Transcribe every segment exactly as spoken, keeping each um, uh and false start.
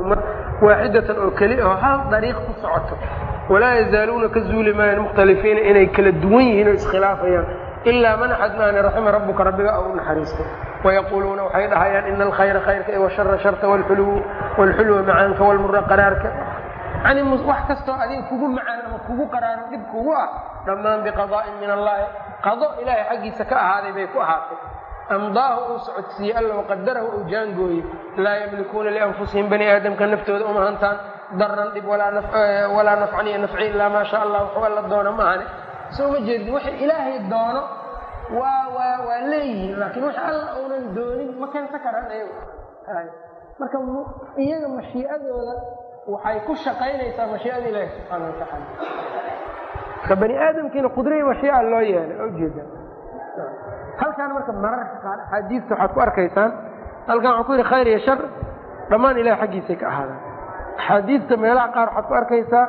واحدة أو كلية هل طريق تصعته ولا يزالون كالزول ما مختلفين إن كل الدوين إسخلافيا إلا من حدنا رحم ربك ربك أو نحرسته ويقولون وحيد حيان إن الخير خيرك والشر شرك والحلو والحلو معانك والمر قرارك يعني wax kasto adin kugu macaan ama kugu qaraaro dib kugu ah dhamaan biqadaa min Allah qado ilaahi xaqiisa ka ahaaday bay ku ahaatay amdaahu us'udsi Allah qadarahu ujaangooy la yamlikuuna li anfusihim bani aadam kan naftooda uma hantaan daran dib wala naf wala naf'ani naf'i illa ma sha Allah wa la doona maane soo ma jeed wax ilaahi doono waa waa waa leeyahay laakiin wax Allah uunan doonin ma kan sakaranayo marka iyaga mashii'adooda waxay ku shaqaynaysaa mashii'ada Ilaahay subhanahu wa ta'ala ka bani aadamkiina qudray mashii'a loo yeelay oo jeeda halkaan marka mararka qaar xadiis waxaad ku arkaysaan halkaan waxa ku yiri khayr iyo shar dhamaan Ilaahay xaqiisa ka ahaada xadiiska meelaha qaar waxaad ku arkaysaa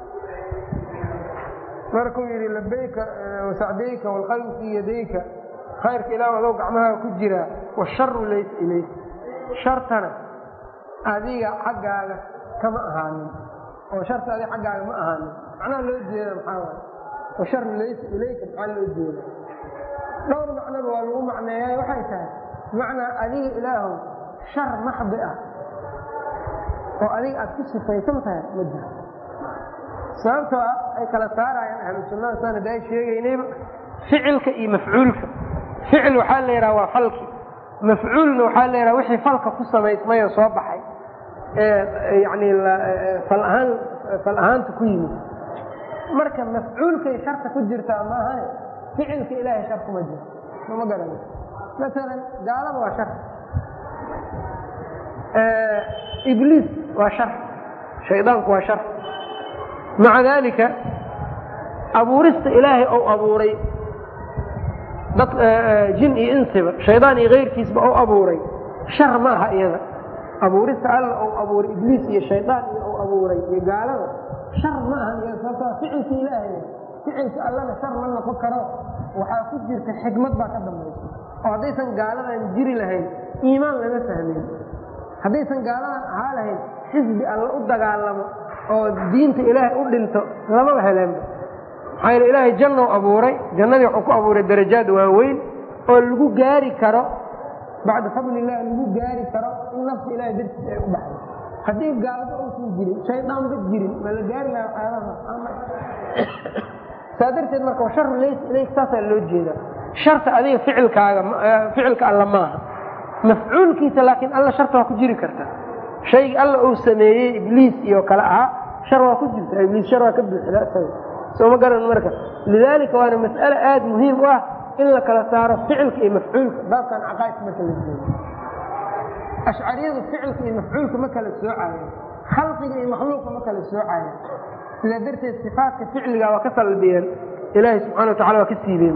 markuu yiri labayka wa sa'dayka wal qalb fi yadayka khayrka Ilaahay wada gacmaha ku jira wa sharru laysa ilayk shartana adiga xaqaaga kama ahaanin oo sharta adiga xaqaaga ma ahaanin macnaha loo jeedo maxaa waaye wa sharru laysa ilayka maxaa loo jeedo dhowr macno waa lagu macneeyay waxay tahay macna adiga Ilaahu shar maxdi ah oo adiga aad ku sifaysan tahay ma jiro sababtoo ay kala saarayaan ahlu sunnada sanad ay sheegaynayba ficilka iyo mafcuulka ficil waxa la yiraahdaa waa falki mafcuulna waxa la yiraahdaa wixii falka ku sameeyay soo baxay ee yaani fal ahaan fal ahaan ku yimid marka mafcuulka iyo sharta ku jirta ma ahan ficilka Ilaahay shar kuma jiro ma garanay مثلا gaalada waa shar ee iblis waa shar shaydaanku waa shar مع ذلك أبورست إلهي أو أبوري جن إنسب شيطان غير كيسب أو أبوري شر معها إذا أبورست الله أو أبور إبليس يا شيطان أو أبوري قال شر معها إذا فعلت إلهي فعلت الله شر من نفكره وحافظ في الحكمة بقدم وحديثا قال لنا نجري لهين إيمان لنا فهمين حديثا قال لنا حالهين حزب الله أدقى oo diinta Ilaahay u dhinto lama heleen xayr Ilaahay janno abuuray jannada wuxuu ku abuuray darajaad waaweyn oo lagu gaari karo baad fadlilah lagu gaari karo in nafsi Ilaahay dirti ay u baxdo hadii gaalada uu soo jirin shaydaan bad jirin ma la gaari lahaa aadaha saadirteed marka shar leeys ilayk taasa loo jeeda sharta adiga ficilkaaga ficilka Allah ma mafcuulkiisa laakiin Allah sharta ku jiri karta شيء الله أو سميه إبليس يوكلا شر وكجل إبليس شر وكبل لا سوي سو ما قرن المركز لذلك وأنا مسألة آد مهم واحد إلا كلا تعرف فعلك إيه مفعولك باب كان عقائد مثل الزين أشعرية فعلك إيه مفعولك مثل السوعة خلقك إيه مخلوق مثل السوعة إذا درت الصفات كفعلك وكسر البيان إلهي سبحانه وتعالى وكسي بهم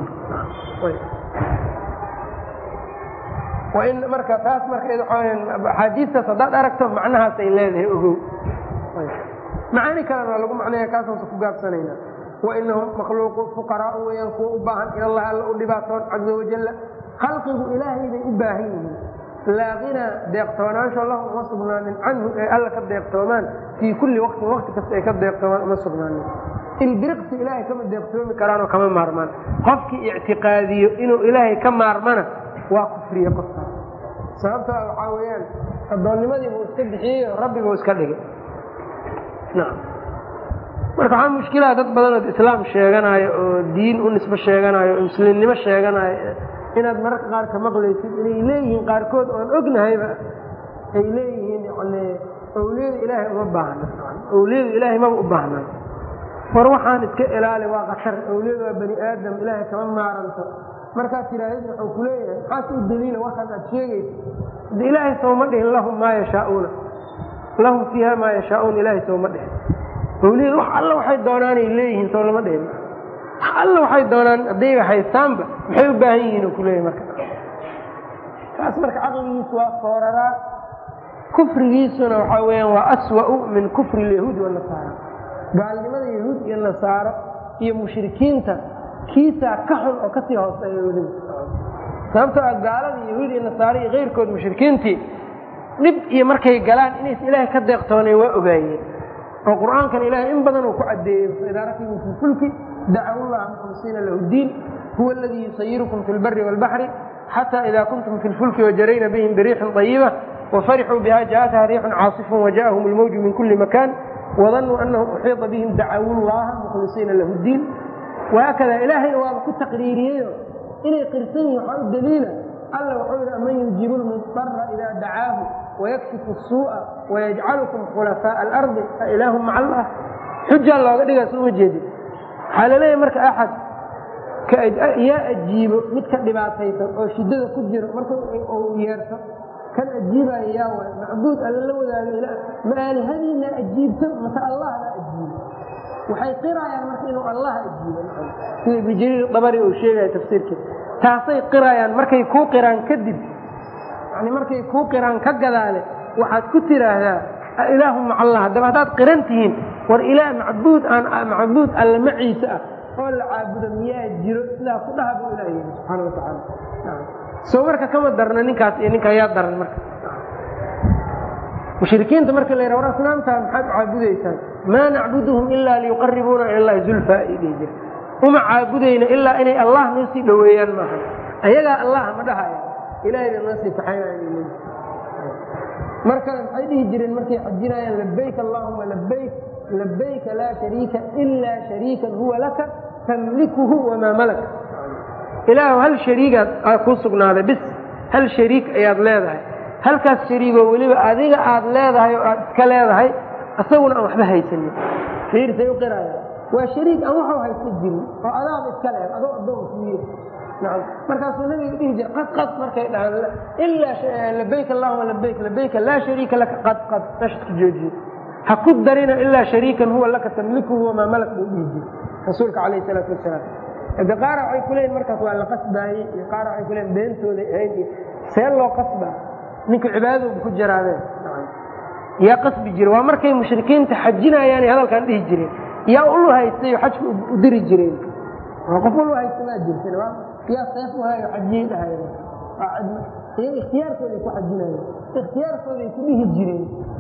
وإن مركز تاس مركز حديثة صدق أركتم معناها سيلانه أهو معاني كلام لكم معناها كاسم سفقاب سنين وإنهم مخلوق فقراء وينقوا أباها إلى الله ألا أولباتهم عز وجل خلقه إلهي بأباهين لا غنى ديقتوان إن شاء الله مصبنان عنه ألا كد ديقتوان في كل وقت وقت كد ديقتوان مصبنان البرقس إلهي كما ديقتوان كران وكما مارمان قفك اعتقادي إنه إلهي كما مارمانه وكفر يقصر سببتها وحاويان الظالمين بو iska bixiyo rabbiga iska dhigay naam marka waxa mushkilada dad badan oo islaam sheeganayo oo diin u nisba sheeganayo oo muslimnimo sheeganayo inaad marka qaar ka maqlaysid inay leeyihiin qaar kood oo ognahayba ay leeyihiin yani awliyada Ilaahay uma baahna awliyada Ilaahay ma u baahna war waxaan iska ilaali waa qashar awliyada bani aadam Ilaahay kama maaranto marka tiraahid wuxuu ku leeyahay xaas u daliila waxaad aad sheegaysid ilaahay soo ma dhihin lahum ma yashaa'una lahum fiha ma yashaa'un ilaahay soo ma dhihin waliid wax alla waxay doonaan ay leeyihiin soo lama dhihin alla waxay doonaan haday haystaanba maxay u baahan yihiin ku leeyahay marka taas marka aqligiisu waa foorara kufrigiisuna waxa weeyaan waa aswa'u min kufri al-yahuud wal nasaara gaalnimada yahuud iyo nasaara iyo mushrikiinta kiisa ka xun oo ka sii hooseeyo waliba sababtoo ah gaalada yahuud iyo nasaara iyo غيرkood mushrikiintii dhib iyo markay galaan inays ilaahay ka deeqtooneen waa ogaayeen oo qur'aankan ilaahay in badan uu ku cadeeyay idaa rakibuu fi fulki dacaw llaha mukhlisina lahu diin huwa alladii yusayirukum fi lbari wاlbaxri xatى ida kuntum fi lfulki wajarayna bihim biriixin طayiba وفرحوا بها جاءتها ريح عاصف وجاءهم الموج من كل مكان وظنوا أنهم أحيط بهم دعوا الله مخلصين له الدين وهكذا إلهي وابكو تقريريه إني قرسيه وحاول الدليل الله وحول أمن يجيب المضطر إذا دعاه ويكشف السوء ويجعلكم خلفاء الأرض فإله مع الله حجة الله قد يقول جدي حال لا يمرك أحد يا أجيب متكلمات هيثم أو شدة كجر مركب أو يرسل كان أجيب إياه معبود ألا لو ذا ما هذه لا أجيبته مثل الله لا أجيب وحيقرأ يعني مركب إنه الله أجيب في بجرير الطبري وشيء تفسير كده تعطي قراءة يعني مركب يكون قرآن كذب يعني مركب يكون قرآن كجذاله وحد كتر هذا إله مع الله ده هذا قرنتين والإله معبود أن معبود ألا معي سأ قال عابد مياه جرو لا خدها بالله سبحانه وتعالى soo marka kama darna ninkaas iyo ninka ayaa daran marka mushrikiinta marka la yiraahdo asnaamta maxaad caabudaysaan ma nacbuduhum illa liyuqarribuna ila allahi zulfa ilayhi uma caabudayna illa inay allah noo sii dhaweeyaan maaha ayaga allah ma dhahayo ilaahay noo sii faxayaan ilayhi marka ay dhihi jireen markay xajinayaan labbayk allahumma labbayk labbayk la sharika illa sharikan huwa laka tamlikuhu wa ma malaka إله هل شريك أكون سجناه بس هل شريك أياد لاذه هل كاس شريك ولي أذيك أياد لاذه كلاذه أصون أو حبه يسني خير سيقرأ وشريك أوحى هيسجل فأذاب الكلام أذو أذو فيه نعم مركز النبي يجي قد قد مركز إلا لبيك اللهم لبيك لبيك لا شريك لك قد قد تشت جوجي حكود درينا إلا شريكا هو لك تملكه وما ملك بيجي رسولك عليه الصلاة والسلام إذا قارع أي كلين مركز ولا قصبه قارع أي كلين بنته هيدي سير له قصبه نك عباده بكجر هذا يا قصب جري ومركي مشركين تحجنا يعني هذا كان ده جري يا الله هاي سي حج ودري جري وقفوا هاي سنة جري يا سيف هاي حجين هاي قاعد هي اختيار كل يكون حجنا اختيار كل يكون جري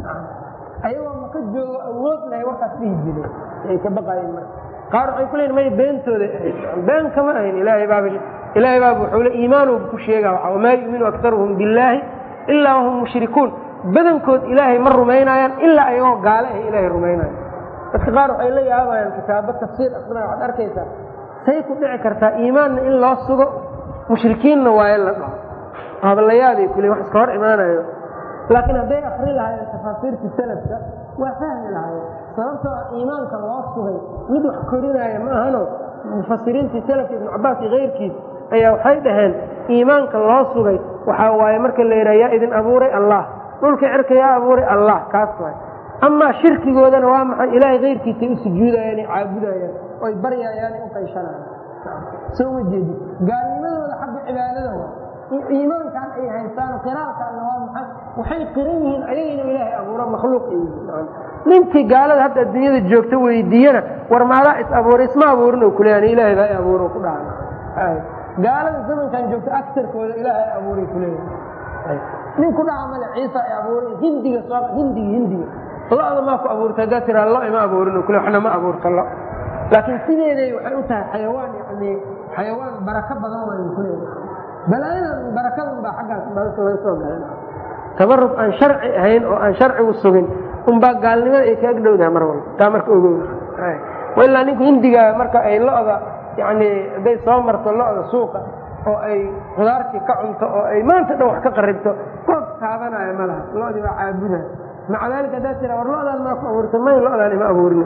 أيوة ما كجو أول لا يوقف فيه جري كبقى قارع يقولين ما يبنتوا بين كما هين إلهي باب إلهي باب حول إيمانه بكشيء وما يؤمن أكثرهم بالله إلا وهم مشركون بدن كود إلهي مر رمينا إلا أيوه قاله إلهي رمينا فقارع إلهي هذا الكتاب التفسير أصلا عن أركيسا سيكون ذكرتا إيمان إلا الصدق مشركين نوايا الله هذا الليالي كل واحد كار إيمانه لكن هذا أخري لها التفاسير في السلف وفهم لها sababtoo iimaanka loo sugay mid wax korinaya ma ahano mufassiriinta salaf ibn Abbas geyrkiis ayaa waxay dhaheen iimaanka loo sugay waxa waaye marka la yiraahdo idin abuuray Allah dhulka cirkaya abuuray Allah kaas waay amma shirkigoodana waa maxay ilaahay geyrkiisa u sujuudayaan caabudayaan oo baryayaan oo qayshanayaan soo wajeedi gaalnimadooda xagga cibaadada waa iimaankan ay haystaan qiraa'atan waa maxay waxay qirinayeen ayaga inuu ilaahay abuuray makhluuq ninkii gaalada hadda dunyada joogta weydiiyana war maala is abuuray isma abuurin oo kuleeyaan ilaahay baa abuuray ku dhacan gaalada zamankan joogta aktarkooda ilaahay abuuray kuleeyaan nin ku dhacan ciisa ay abuuray hindiga soo hindiga hindiga Allah ma ku abuurtay dadira Allah ma abuurin oo kuleeyaan waxna ma abuurta Allah laakiin sideeday waxay u tahay xayawaan yani xayawaan baraka badan oo kuleeyaan balaayada barakada baa xaggaas baa soo galeen tabarruk aan sharci ahayn oo aan sharci u sugin um baa gaalnimada ay ka agdhowdaa mar walba taa marka ogow ay wala ninku hindiga marka ay lo'da yani day soo marto lo'da suuqa oo ay qudaarti ka cunto oo ay maanta dhan wax ka qaribto qof taabanaya malaha lo'di waa caabuda macalaalka dadka war lo'dan ma ku abuurtay ma lo'dan ma abuurin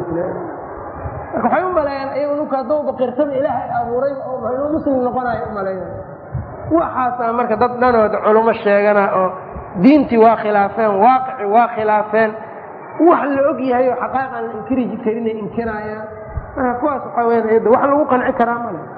waxay u maleeyaan ay uu ka doob qirsan ilaahay abuuray oo inuu muslim noqonayo u maleeyaan waxa marka dad dhanooda culimo sheegana oo diinti waa khilaafeen waaqici waa khilaafeen wax la og yahay oo xaqaaqa la inkiri jirin inkiraya ana kuwaas waxa weeyaan wax lagu qanci karaa ma leh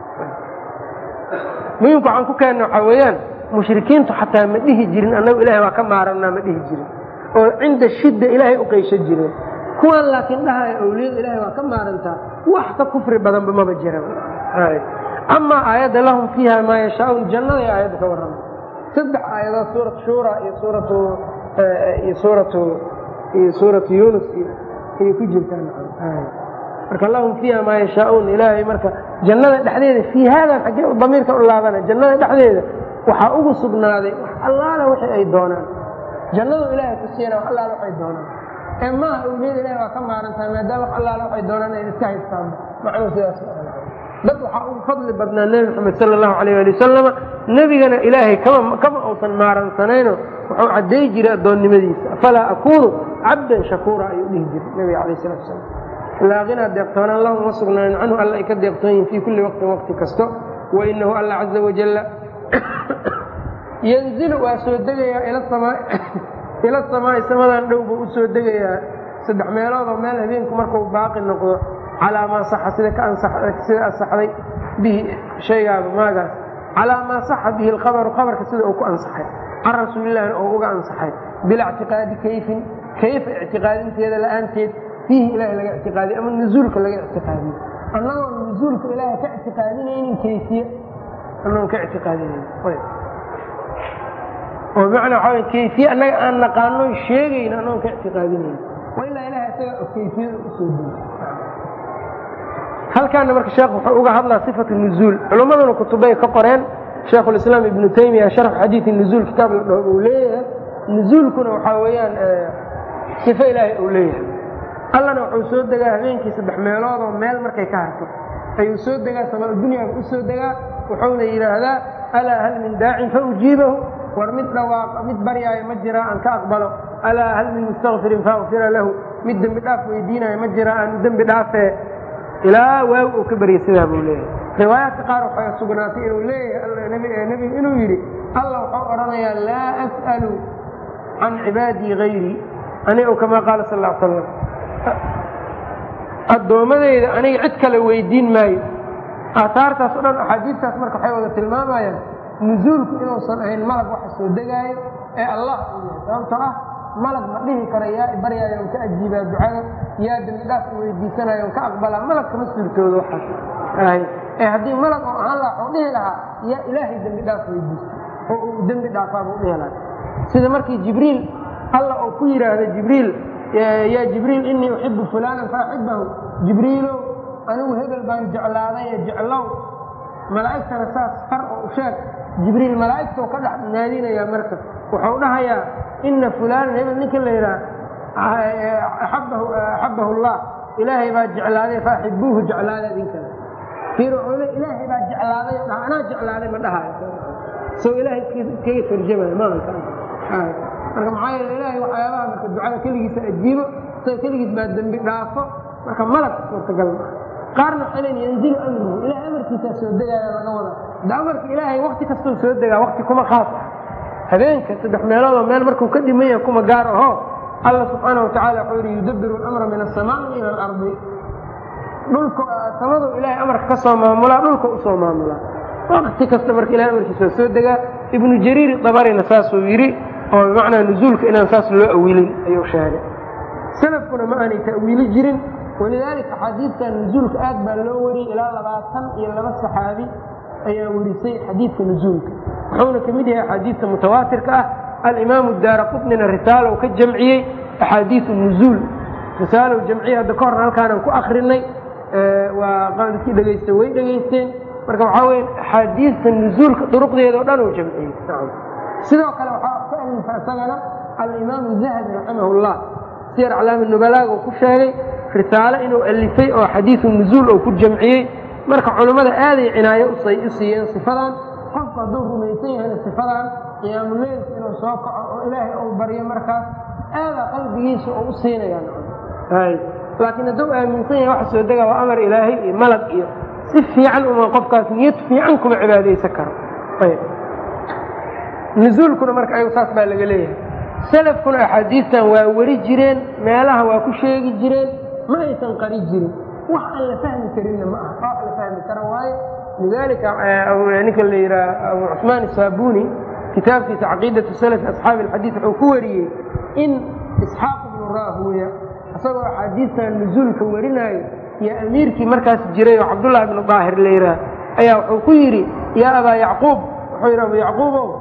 miyuu aan ku keenno waxa weeyaan mushrikiintu xataa ma dhihi jirin annagu ilaahay waa ka maaranna ma dhihi jirin oo cinda shidda ilaahay u qeysha jirin kuwan laakiin dhahay awliyada ilaahay waa ka maaranta wax ka kufri badan ba ma jiraan hay amma ayada lahum fiha ma yashaa'un jannada ayada ka waran saddex aayado suurat shura iyo suuratu iyo suuratu iyo suuratu yunus ayay ku jirtaan marka lahum fiiha maa yashaauun ilaahay marka jannada dhexdeeda fii haadan xaggee u damiirka u laabana jannada dhexdeeda waxaa ugu sugnaaday wax allaala wixii ay doonaan jannadu ilaahay ku siina wax allaala waxay doonaan ee maaha awliyada ilahay waa ka maarantahay maadaama wax allaala waxay doonaan ay iska haystaan macnuu sidaas dad waxaa ugu fadli badnaa nebi maxamed sala allahu alayh ali wasalama nebigana ilaahay kama kama uusan maaransanayno wuxuu cadday jiray addoonnimadiisa afalaa akuunu cabdan shakuura ayuu dhihi jiray nebiga calayh salatu wasalaam laa qinaa deeqtoonaan lahum ma sugnaanin canhu alla ay ka deeqtoon yihin fii kulli waqtin waqti kasto wainahu alla caza wajalla yanzilu waa soo degayaa ila samaa'i samadan dhow buu u soo degayaa saddex meeloodoo meel habeenku markuu baaqi noqdo calaa maa saxa sida ka sida asaxday bihi shaygaaba maagaas calaa maa saxa bihi alkhabaru khabarka sida uu ku ansaxay can rasuulillahina oo uga ansaxay bila ictiqaadi kayfin kayfa ictiqaadinteeda la-aanteed fiihi ilahay laga ictiqaadiyo ama nuzuulka laga ictiqaadiyo annagoon nuzuulka ilaahay ka ictiqaadinaynin kayfiye annagoon ka ictiqaadinaynin oo bimacnaa waxaa way kayfiye annaga aan naqaano sheegayna annagoon ka ictiqaadinaynin waa ilaa ilahay isaga oo kayfiyada usoo diyo halkaana marka sheekh wuxuu uga hadlaa sifatu nuzuul culummaduna kutubay ka qoreen sheekhulislaam ibnu taymiya sharxu xadiidi nuzuul kitaab la dhaho uu leeyahay nuzuulkuna waxaa weeyaan sifo ilaahay uu leeyahay allana wuxuu soo degaa habeenkii saddex meelood oo meel markay ka harto ayuu soo degaa samaa dunyaga u soo degaa wuxuuna yidhaahdaa alaa hal min daacin fa ujiibahu war mid dhawaaqa mid baryaayo ma jiraa aan ka aqbalo alaa hal min mustakfirin faakfira lahu mid dembi dhaaf weydiinayo ma jiraa aanu dembi dhaafee ilaa waaw uu ka baryay sidaa buu leeyahay riwaayaadka qaar waxay sugnaatay inuu leeyahay nebigu inuu yidhi alla wuxuu odhanayaa laa as'alu can cibaadii hayrii ani o kamaa qaala sal l slam addoommadayda aniga cid kale weydiin maayo aaaartaas o dhan axaadiistaas marka waxay wada tilmaamayaan nuzuulku inuusan ahayn malag waxa soo degaayo ee allah uu yahay sababtoo ah malag ma dhihi kara yaa ibaryaayo on ka ajiibaa ducada yaa dembi dhaaf i weydiisanayo on ka aqbalaa malag kama suurtoodo waxaas ee haddii malag oo ahaan laha waxuu dhihi lahaa yaa ilaahay dembi dhaaf weydiista oo uu dembi dhaafaa buu dhihi lahaa sida markii jibriil alla uu ku yidhaahdo jibriil yaa jibriil inii uxibu fulaanan faaxibahu jibriilow anigu hebel baan jeclaaday ee jeclow malaa'igtana saas far oo u sheeg jibriil malaa'igtoo ka dhex naadinaya marka wuxuu dhahayaa ina fulaanan hebel ninka la yidhaha axabahu allah ilaahay baa jeclaaday faaxibuuhu jeclaada idinkana fiir wuxuu le ilaahay baa jeclaaday o dhaha anaa jeclaaday ma dhahayo soo ilaahay iskaga tarjamaya maaha marka maxaa yeele ilaahay waxyaabaha marka ducada keligiisa ajiibo isaga keligiis baa dembi dhaafo marka malag suurtagal maa qaarna waxay leeyiin yanzilu amruhu ilahay amarkiisaa soo degaaya laga wada da amarka ilaahay wakti kastuu soo degaa wakti kuma khaas ah habeenka saddex meeloodoo meel markuu ka dhiman yahay kuma gaar aho alla subxaana watacaala wuxuu yidhi yudabiru alamra min asamaai ila alardi dhulka samadu ilaahay amarka ka soo maamulaa dhulka usoo maamulaa wakti kasta marka ilahay amarkiisa waa soo degaa ibnu jariir dabarina saasuu yidhi oo bimacnaa nuzuulka inaan saas loo awilin ayuu sheegay salafkuna ma aanay ta'wiili jirin walidaalika axaadiidtan nuzuulka aad baa loo wariyey ilaa labaatan iyo laba saxaabi ayaa warisay xadiidka nuzuulka wuxuuna ka mid yahay axaadiidta mutawaatirka ah alimaamu daara qutnina risaalow ka jamciyey axaadiiu nuzuul risaalow jamciye hadda ka horna halkaanaan ku akrinay waa dadkii dhegaysta way dhegaysteen marka waxaa weya axaadiidta nuzuulka duruqdeeda o dhan uu jamciyey sidoo kale waxaa ka alifa isagana alimaamu dahabi raximah llah siyar aclaami nubalaaga uu ku sheegay risaalo inuu alifay oo xadiiu nuzuul oo ku jamciyey marka culummada aaday cinaayo u siiyeen sifadan qofku hadduu rumaysan yahayna sifadan qiyaamuleylka inuu soo kaco oo ilaahay uu baryo markaas aadaa qalbigiisa oo u siinayaan laakiin hadduu aaminsan yahay waxa soo degaa waa amar ilaahay iyo malag iyo si fiican uma qofkaas niyad fiican kuma cibaadaysan karo nuzuulkuna marka ayagu saas baa laga leeyahay salafkuna axaadiistan waa weri jireen meelaha waa ku sheegi jireen ma aysan qari jirin wax aan la fahmi karinna ma aha wax la fahmi kara waayo lidaalika ninka la yidhaha abu cusmaan isaabuni kitaabkiisa caqiidatu salafi asxaabi alxadiid wuxuu ku wariyey in isxaaq ibnu raahuya isagoo axaadiistan nuzuulka warinaayo iyo amiirkii markaas jiray oo cabdullahi ibnu daahir la yidhaah ayaa wuxuu ku yidhi yaa abaa yacquub wuxuu yidhi abu yacquubow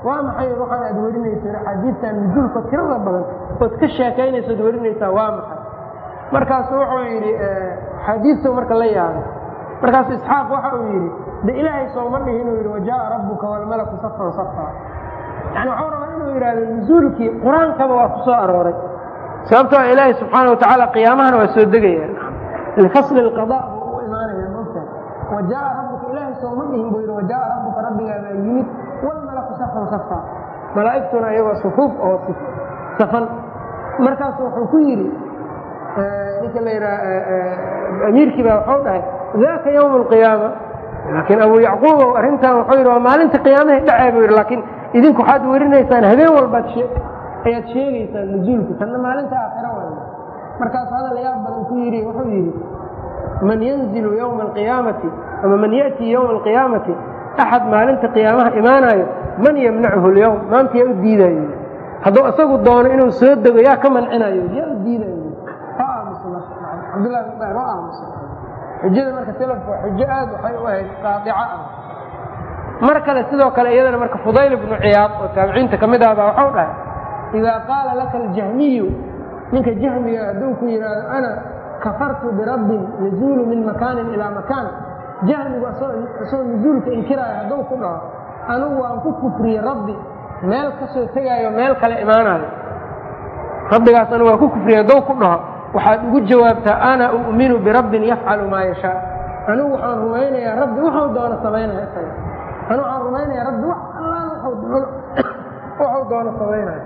waa maxay waxaan aad warinayso xadiidtan nuzuulka tirada badan oo ka sheekaynayso aad warinaysaa waa maxay markaas wuxuu yidhi xadiidta marka la yaabay markaas isxaaq waxa uu yidhi de ilaahay sooma dhihi inuu yidhi wajaa rabbuka walmalaku safan safa yani waxuu rabaa inuu yidhaahdo nuzuulkii qur-aankaba waa ku soo arooray sababtoo ilaahay subxaana watacaala qiyaamahana waa soo degayaan lifasli lqada buu u imaanaya mogta wajaa rabbuka ilaahay sooma dhihin buu yidhi wajaa rabbuka rabbigaadaa yimid walmalaku safan safa malaa'igtuna iyagoo sufuuf oo safan markaasu wuxuu ku yidhi ninka la yidhaha amiirkii baa waxuu dhahay daaka yawm alqiyaama laakiin abu yacquub arrintan wuxuu yidhi waa maalinta qiyaamahay dhacee buu yidhi laakiin idinku waxaad werinaysaan habeen walbaad ayaad sheegaysaan nuzuulka tanna maalinta aakhira waay markaas hadal yaab badan ku yidhi wuxuu yidhi man yanzilu yawma alqiyaamati ama man ya'tii yawma alqiyaamati axad maalinta qiyaamaha imaanayo man yamnachu lyawm maanta yaa u diidayo hadduu isagu doono inuu soo dego yaa ka mancinayo yaa u diidayo cabdullah bin baar waa aamusa xujada marka salafku waa xujo aad waxay u ahayd qaadica ah mar kale sidoo kale iyadana marka fudayl ibnu ciyaad oo taabiciinta ka mid ah baa waxau dhahay idaa qaala laka aljahmiyu ninka jahmiga hadduu ku yidhaahdo ana kafartu birabbin yazuulu min makaanin ilaa makaan jahmigu isagoo nuzuulka inkiraayo hadduu ku dhaho anugu waan ku kufriye rabbi meel ka soo tegaayo meel kale imaanayo rabbigaas anugu waan ku kufriye hadduu ku dhaho waxaad ugu jawaabtaa ana u'minu birabbin yafcalu maa yashaa anugu waxaan rumaynayaa rabbi wuxuu doono samaynaya isaga anu waxaan rumaynayaa rabbi wax allaan wuxuu doono samaynaya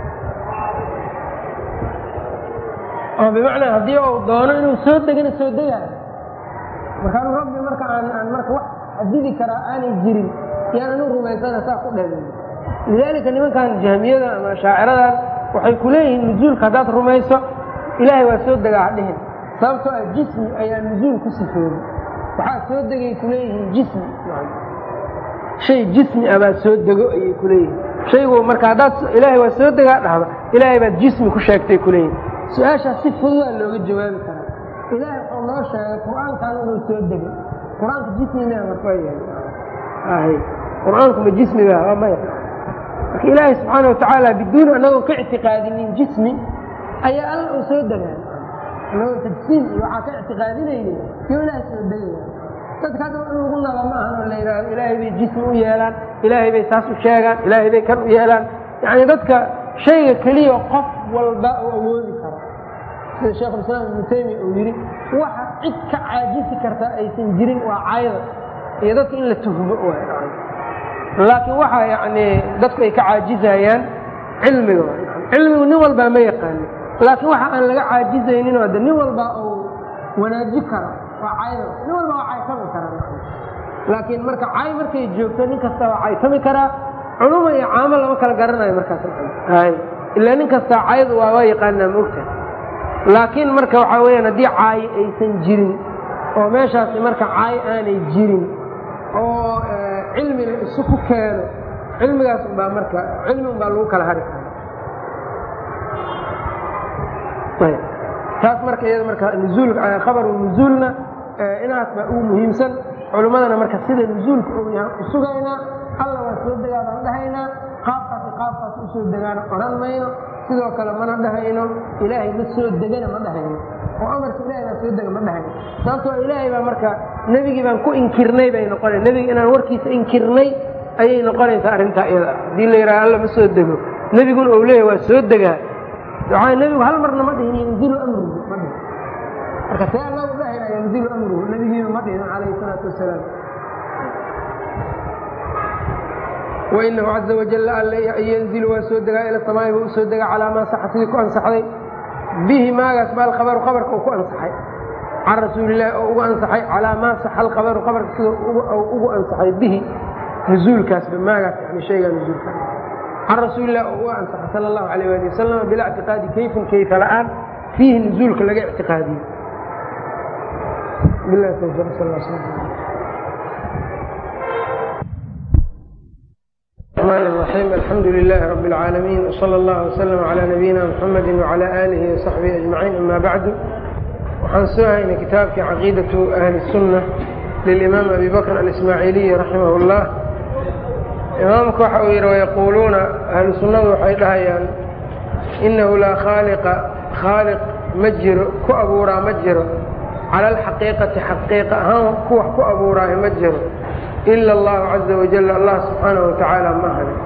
oo bimacnaa haddii uu doono inuu soo degana soo degaayo markaanu rabbi marka aan aan marka wax xadidi karaa aanay jirin yaan anu rumaysana saa ku dheeday lidaalika nimankan jahmiyada ama shaaciradan waxay ku leeyihiin nuzuulka haddaad rumayso ilaahay waa soo degaa hadhihin sababtoo ah jismi ayaa nuzuul ku sifooday waxaa soo degay kuleeyihiin jismi shay jismi ah baad soo dego ayay kuleeyihiin shaygu marka haddaad ilaahay waa soo degaa dhahdo ilaahay baad jismi ku sheegtay kuleeyihin su-aashaas si fududaa looga jawaabi karaa ilaahay wuxuu noo sheegay qur-aankan inuu soo degay qur-aanka jismi mea marka waa yahay qur-aanku ma jismi ba waa maya marka ilaahay subxaana watacaala biduuni anagoo ka ictiqaadinin jismi ayaa alla uu soo degaa anagoo tajsiim iyo waxaa ka ictiqaadinayni iyo ilaahay soo degaya dadka hadda in lagu naba ma ahan oo la yidhaahdo ilaahay bay jismi u yeelaan ilaahay bay saas u sheegaan ilaahay bay kan u yeelaan yacni dadka shayga keliya qof walba uu awoodi karo sida sheekhulislaam ibnu taymiya uu yidhi waxa cid ka caajisi karta aysan jirin waa cayda iyo dadka in la tuhmo laakiin waxa yacni dadku ay ka caajizayaan cilmiga cilmigu nin walbaa ma yaqaanin laakiin waxa aan laga caajizaynin oo de nin walba uu wanaaji karo waa cayda nin walba waa caytami karaa laakiin marka cay markay joogto nin kasta waa caytami karaa culuma iyo caamo lama kala garanayo markaas hay ilaa nin kasta caydu waa waa yaqaanaa moogta laakiin marka waxaa weyaan haddii caay aysan jirin oo meeshaasi marka caay aanay jirin oo cilmi la isu ku keeno cilmigaas unbaa marka cilmi unbaa lagu kala hari karaa taas marka iyada marka nuzuul khabaru nuzuulna inaas baa ugu muhiimsan culimmadana marka sida nuzuulka uu yahay u sugaynaa alla waa soo degaa baan dhahaynaa qaabkaasi qaabkaas u soo degaana oran mayno sidoo kale mana dhahayno ilaahay ma soo degana ma dhahayno oo amarka ilaahay baa soo dega ma dhahayno sababtoo ilaahay baa marka nebigii baan ku inkirnay bay noqona nebiga inaan warkiisa inkirnay ayay noqonaysaa arrintaa iyada haddii la yidhaha alla ma soo dego nebiguna ou leeyahay waa soo degaa waxaa nebigu hal marna ma dhihin yanzilu amruhu ma dhihin marka see alla u dhahayna yanzilu amruhu nebigiiba ma dhihin calayhi salaatu wasalaam wainahu caza wajal alla yanzilu waa soo degaa ila samaa'i buu usoo degaa calaa maa saxa sidii ku ansaxday bihi maagaas ba alkhabaru khabarka uu ku ansaxay can rasuulillahi oo ugu ansaxay calaa maa saxa alkhabaru khabarka sida ugu ansaxay bihi nuzuulkaasba maagaas yani shaygaa nuzuulkaas can rasuulillahi oo ugu ansaxay sala allahu alayh waali wasalam bilaa ictiqaadi kayfin kayfa la-aan fiihi nuzuulka laga ictiqaadiyo billahi tawfiiq sal allah sala الرحمن الرحيم الحمد لله رب العالمين وصلى الله وسلم على نبينا محمد وعلى آله وصحبه أجمعين أما بعد waxaan soo haynay kitaabkii caqiidaةu أهل السنة للإمام أبي بكر الإسماعيلي رحمه الله imaamku waxa uu yidhi wayaquuluuna ahlu sunnadu waxay dhahayaan inahu laa khaaliqa khaaliq ma jiro ku abuuraa ma jiro cala alxaqiiqati xaqiiqa ahaan ku wax ku abuuraayo ma jiro ila allahu caza wajal allah subxaanahu watacaala ma ahani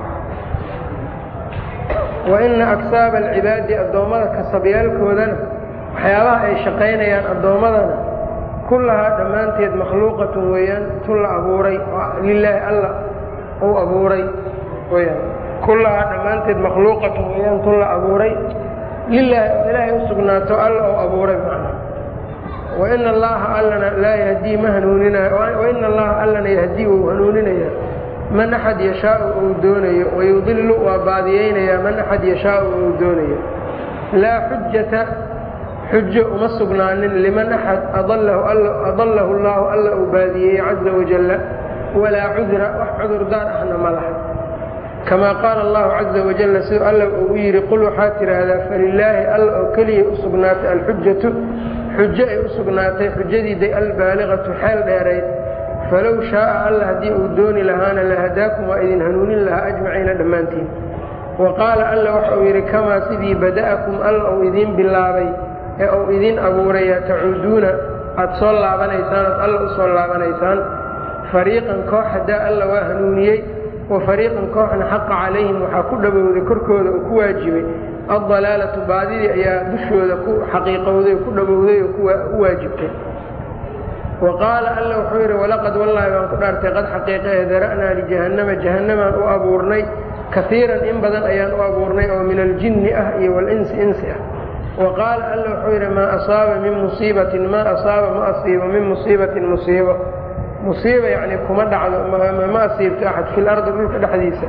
wa ina aksaaba alcibaadi addoommada kasabyaalkoodana waxyaabaha ay shaqaynayaan addoommadana kullahaa dhammaanteed makhluuqatun weeyaan tun la abuuray lilaahi alla uu abuuray weyaan kullahaa dhammaanteed makhluuqatun weeyaan tun la abuuray lilaahi oo ilaahay u sugnaato alla uu abuuray macnaa waina allaha allana laa yahdii ma hanuuninayo waina allaha allana yahdii wuu hanuuninayaa man axad yashaau uu doonayo wayudilu waa baadiyeynayaa man axad yashaau uu doonayo laa xujata xujo uma sugnaanin liman axad adallahu allahu alla uu baadiyeeyey caza wajalla walaa cudra wax cudurdaar ahna ma laha kamaa qaala allahu caza wajalla siduu alla uu yidhi qul waxaad tidhaahdaa falilaahi alla oo keliya u sugnaatay alxujatu xujo ay u sugnaatay xujadiiday albaaliqatu xeel dheerayd falow shaaa alla haddii uu dooni lahaana lahadaakum waa idin hanuunin lahaa ajmaciina dhammaantiin wa qaala alla waxa uu yidhi kamaa sidii bada'akum alla uu idiin bilaabay ee uu idiin abuurayaa tacuuduuna aad soo laabanaysaan aad alla u soo laabanaysaan fariiqan koox haddaa alla waa hanuuniyey wa fariiqan kooxna xaqa calayhim waxaa ku dhabowday korkooda oo ku waajibay addalaalatu baadidii ayaa dushooda ku xaqiiqowday oo ku dhabowday oo u waajibtay wa qaala alla wuxuu yidhi walaqad wallaahi baan ku dhaartay qad xaqiiqa ee dara'naa lijahannama jahannamaan u abuurnay kaiiran in badan ayaan u abuurnay oo min aljinni ah iyo walinsi insi ah wa qaala alla wuxuu yidhi maa asaaba min musiibatin maa asaaba ma asiibo min musiibatin musiibo musiiba yacni kuma dhacdo ma asiibto axad fi lardi dhulka dhexdiisa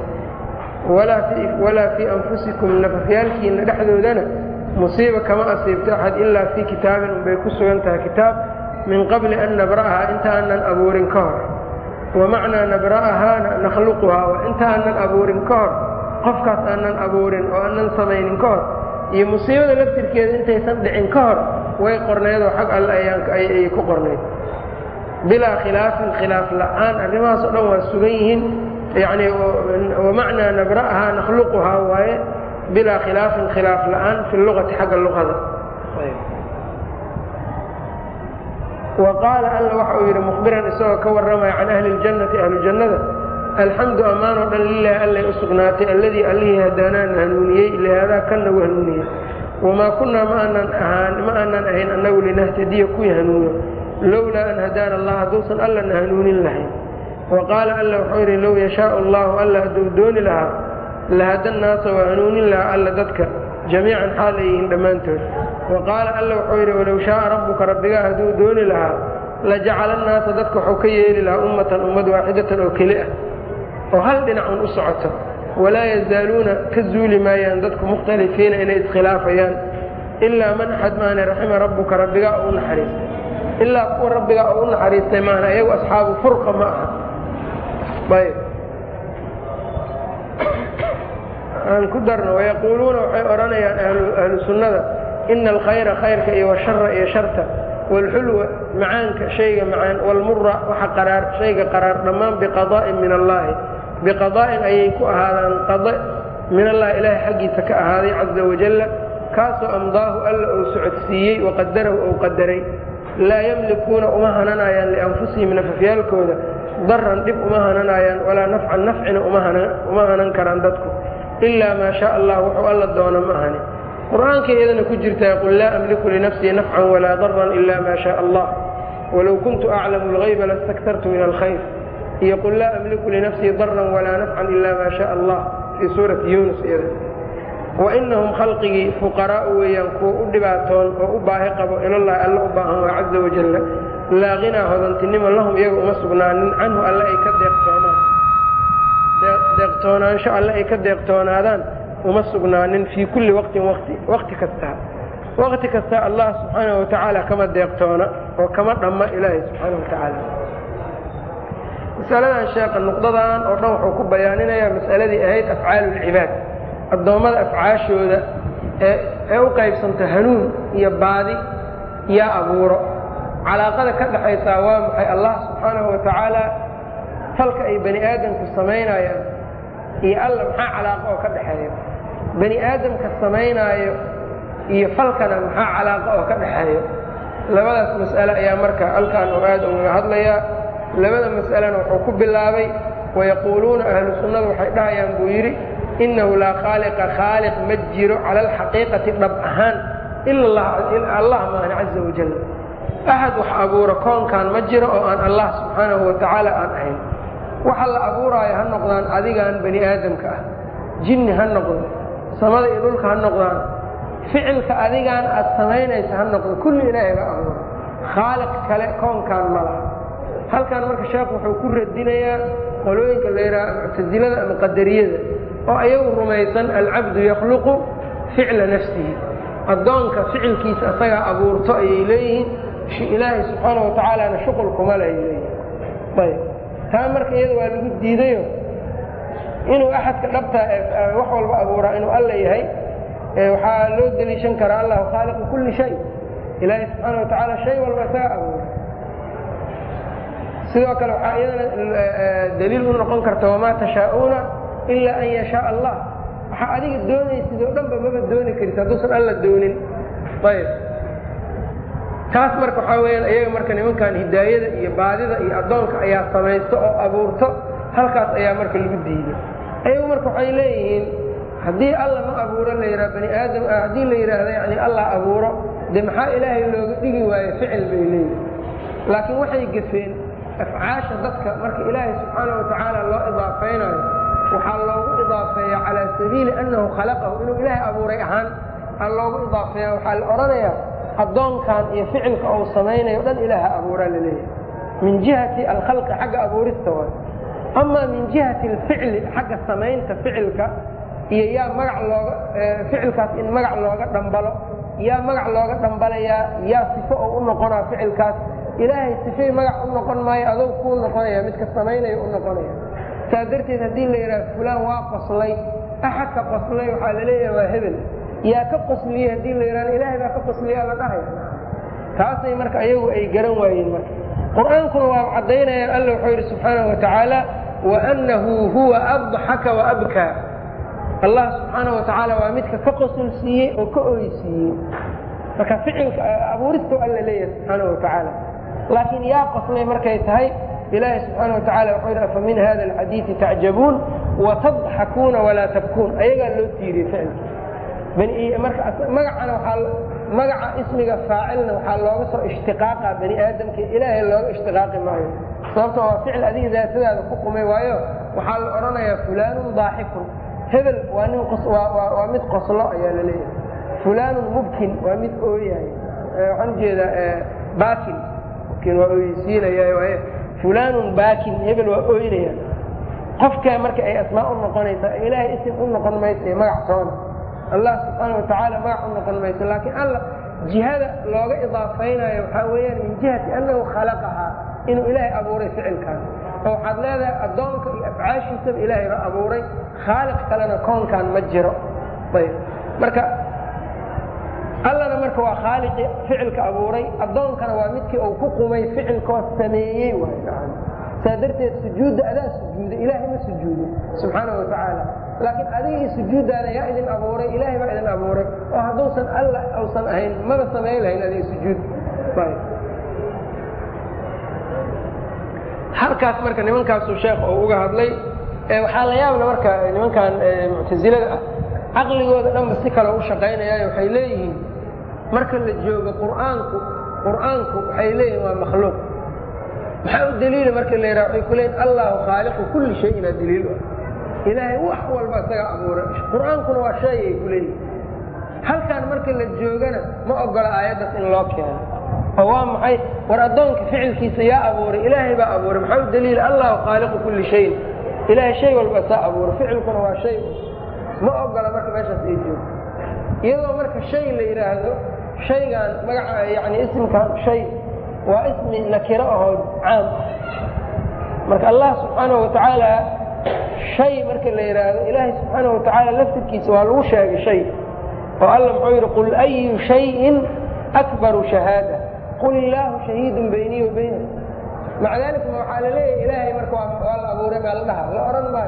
walaa fii anfusikum nafafyaalkiina dhexdoodana musiiba kama asiibto axad ilaa fii kitaabin unbay ku sugan tahay kitaab min qabli an nabra'ahaa inta aanan abuurin ka hor wamacnaa nabra'ahaana nakhluquhaa waa inta aanan abuurin ka hor qofkaas aanan abuurin oo aanan samaynin ka hor iyo musiibada laftirkeeda intaysan dhicin ka hor way qorneedoo xag alle ayay ku qornayd bilaa khilaafin khilaaf la'aan arrimahaas oo dhan waa sugan yihiin yacni wamacnaa nabra'ahaa nakhluquhaa waaye bilaa khilaafin khilaaf la'aan fi luqati xagga luqada wa qaala alla waxa uu yidhi mukhbiran isagoo ka warramaya can ahli ljannati ahlu jannada alxamdu ammaanoo dhan lilaahi allay u sugnaatay alladii allihii hadaanaana hanuuniyey lihaadaa kanna u hanuuniyey wamaa kunnaa ma aanan ahayn annagu linahtadiya kuwii hanuuno lowlaa an hadaana allah hadduusan allana hanuunin lahayn wa qaala alla wuxuu yidhi low yashaau allahu alla hadduu dooni lahaa lahada nnaasa waa hanuunin lahaa alla dadka jamiican xaal ay yihiin dhammaantood wa qaala alla wuxuu yidhi walow shaaa rabbuka rabbigaa hadduu dooni lahaa la jacala annaasa dadka wuxuu ka yeeli lahaa ummatan ummad waaxidatan oo keli ah oo hal dhinacun u socoto walaa yazaaluuna ka zuuli maayaan dadku mukhtalifiina inay iskhilaafayaan ilaa man axad maane raxima rabbuka rabbigaa oo u naxariistay ilaa kuwa rabbigaa oo u naxariistay maana iyagu asxaabu furqa ma aha ayb aan ku darno wayaquuluuna waxay odhanayaan ahlu sunnada ina alkhayra khayrka iyo washara iyo sharta waalxulwa macaanka shayga macaan waalmura waxa qaraar shayga qaraar dhammaan biqadaa'in min allaahi biqadaa'in ayay ku ahaadaan qada min allahi ilaahay xaggiisa ka ahaaday caza wajalla kaasoo amdaahu alla uu socodsiiyey waqadarahu ou qadaray laa yamlikuuna uma hananaayaan lianfusihim nafafyaalkooda daran dhib uma hananaayaan walaa nafcan nafcina uma hanan karaan dadku ilaa maa shaa allah wuxuu alla doono ma ahani qur-aanka iyadana ku jirtaa qul laa amliku linafsii nafcan walaa daran ila maa shaa allah walow kuntu aclamu lgayba lastaktartu min alkhayr iyo qul laa amliku linafsii daran walaa nafcan ila maa shaa allah fii suurati yuunus iyada wainahum khalqigii fuqaraa'u weeyaan kuwa u dhibaatoon oo u baahi qabo ilallahi alla u baahan waa caza wajalla laa hinaa hodantinimo lahum iyaga uma sugnaanin canhu alle ay ka deeqtoonaan deeqtoonaansho alle ay ka deeqtoonaadaan uma sugnaanin fii kulli waqtin waqti waqti kastaa waqti kastaa allah subxaanahu watacaala kama deeqtoona oo kama dhamma ilaahay subxaanahu watacaala masaladan sheekha nuqdadan oo dhan wuxuu ku bayaaninayaa mas'aladii ahayd afcaalulcibaad addoommada afcaashooda ee ee u qaybsanta hanuun iyo baadi yaa abuuro calaaqada ka dhaxaysaa waa maxay allah subxaanahu watacaala falka ay bani aadamku samaynayaan iyo alla maxaa calaaqo oo ka dhaxeeyo bani aadamka samaynaayo iyo falkana maxaa calaaqo oo ka dhaxeeyo labadaas mas'ale ayaa marka halkaan oo aad uga hadlayaa labada mas'alena wuxuu ku bilaabay wayaquuluuna ahlu sunnadu waxay dhahayaan buu yidhi innahu laa khaaliqa khaaliq ma jiro cala alxaqiiqati dhab ahaan ila allah maana caza wajal axad wax abuura koonkan ma jiro oo aan allah subxaanahu watacaala aan ahayn waxa la abuuraayo ha noqdaan adigaan bani aadamka ah jinni ha noqdo samada iyo dhulka ha noqdaan ficilka adigaan aad samaynaysa ha noqdo kulli ilaahay ba abuura khaaliq kale koonkan ma laha halkan marka sheekhu wuxuu ku radinayaa qolooyinka la yidhaha muctasilada ama qadariyada oo ayagu rumaysan alcabdu yakhluqu ficla nafsihi addoonka ficilkiisa asagaa abuurto ayay leeyihiin ilaahay subxaana watacaalana shuqul kuma le ay leeyihiin ayb taa marka iyada waa lagu diidayo inuu axadka dhabta wax walba abuuraa inuu alla yahay waxaa loo deliishan karaa allahu khaaliqu kulli shay ilaahay subxaana watacaala shay walba isaga abuura sidoo kale waxaa iyadana daliil u noqon karta wamaa tashaa'uuna ilaa an yashaa allah waxaa adiga doonaysid oo dhanba maba dooni karis hadduusan alla doonin ayb taas marka waxaa weyaan iyaga marka nimankan hidaayada iyo baadida iyo addoonka ayaa samaysto oo abuurto halkaas ayaa marka lagu diiday ayagu marka waxay leeyihiin haddii alla ma abuuro la yidhaha bani aadam haddii la yidhaahdo yani allah abuuro dee maxaa ilaahay looga dhigi waayo ficil bay leeyihin laakiin waxay gafeen afcaasha dadka marka ilaahay subxaana watacaala loo idaafaynayo waxaa loogu idaafeeya calaa sabiili annahu khalaqahu inuu ilaahay abuuray ahaan aa loogu idaafeeya waxaa la odhanayaa addoonkan iyo ficilka uu samaynayo dhan ilaaha abuuraa la leeyahay min jihati alkhalqi xagga abuurista waay amaa min jihati alficli xagga samaynta ficilka iyo yaa magac looga ficilkaas in magac looga dhambalo yaa magac looga dhambalayaa yaa sifo oo u noqonaa ficilkaas ilaahay sifay magac u noqon maayo adog kuu noqonaya midka samaynaya u noqonaya saa darteed haddii la yidhaha fulaan waa qoslay axadka qoslay waxaa la leeyahay waa hebel yaa ka qosliyey haddii la yidhahdo ilaahay baa ka qosliyaa la dhahaya taasay marka ayagu ay garan waayeen marka qur-aankuna waa caddaynayaan alla wuxuu yidhi subxaanahu watacaala waannahu huwa adxaka waabkaa allah subxaanahu watacaala waa midka ka qosol siiyey oo ka oysiiyey marka ficilka abuuristu alla leeyahay subxaanahu watacaala laakiin yaa qoslay markay tahay ilaahay subxaana watacaala wuxuu yidhi afa min hada alxadiidi tacjabuun watadxakuuna walaa tabkuun ayagaa loo tiiriyey ficilka marka magacana waaa magaca ismiga faacilna waxaa looga soo ishtiqaaqa bani aadamka ilaahay looga ishtiqaaqi maayo sababto waa ficil adiga daatadaada ku qumay waayo waxaa la odhanayaa fulaanun daaxikun hebel waa nin waa mid qoslo ayaa la leeyahay fulaanun mubkin waa mid ooyahay waxaan ujeedaa baakin waa oysiinaya fulaanun baakin hebel waa ooynaya qofkaa marka ay asmaa u noqonaysaa ilaahay isim u noqon maysa magac soona allah subxaana watacaala magac u noqon mayso laakiin alla jihada looga idaafaynayo waxaa weeyaan min jihati annahu khalaqahaa inuu ilaahay abuuray ficilkan oo waxaad leedahay addoonka iyo afcaashiisaba ilaahay baa abuuray khaaliq kalena koonkan ma jiro ayb marka allana marka waa khaaliqii ficilka abuuray addoonkana waa midkii uu ku qumay ficilkoo sameeyey waay saa darteed sujuudda adaa sujuuda ilaahay ma sujuudin subxaana watacaala laakiin adigii sujuuddaada yaa idin abuuray ilaahay baa idin abuuray oo hadduusan alla uusan ahayn maba samayn lahayn adiga sujuud halkaas marka nimankaasuu sheekh oo uga hadlay waxaa la yaabla marka nimankan muctasilada ah caqligooda dhanba si kale u shaqaynayaayo waxay leeyihiin marka la joogo qur'aanku qur'aanku waxay leeyihin waa makhluuq maxaa u daliila marka la yidhaha waxay ku leeyihin allahu khaaliqu kulli shay inaa daliil u ah ilaahay wax walba isaga abuuray qur'aankuna waa shay ay ku leeyihin halkan marka la joogana ma ogola aayaddaas in loo keeno oo waa maxay war addoonka ficilkiisa yaa abuuray ilaahay baa abuuray maxaa u daliila allahu khaaliqu kulli shayin ilaahay shay walba isaa abuuray ficilkuna waa shay ma ogola marka meeshaas ay joogto iyadoo marka shay la yidhaahdo shaygan magaca yani ismkan shay waa ismi nakiro ahoo caam marka allah subxaanahu watacaala shay marka la yidhaahdo ilaahay subxaanahu watacaala laftirkiisa waa lagu sheegay shay oo alla muxuu yidhi qul ayu shayin akbaru shahaada qul illaahu shahiidun baynii wa bayna maca daalika waxaa la leeyahay ilaahay marka waa la abuuray baa la dhaha la odhan maayo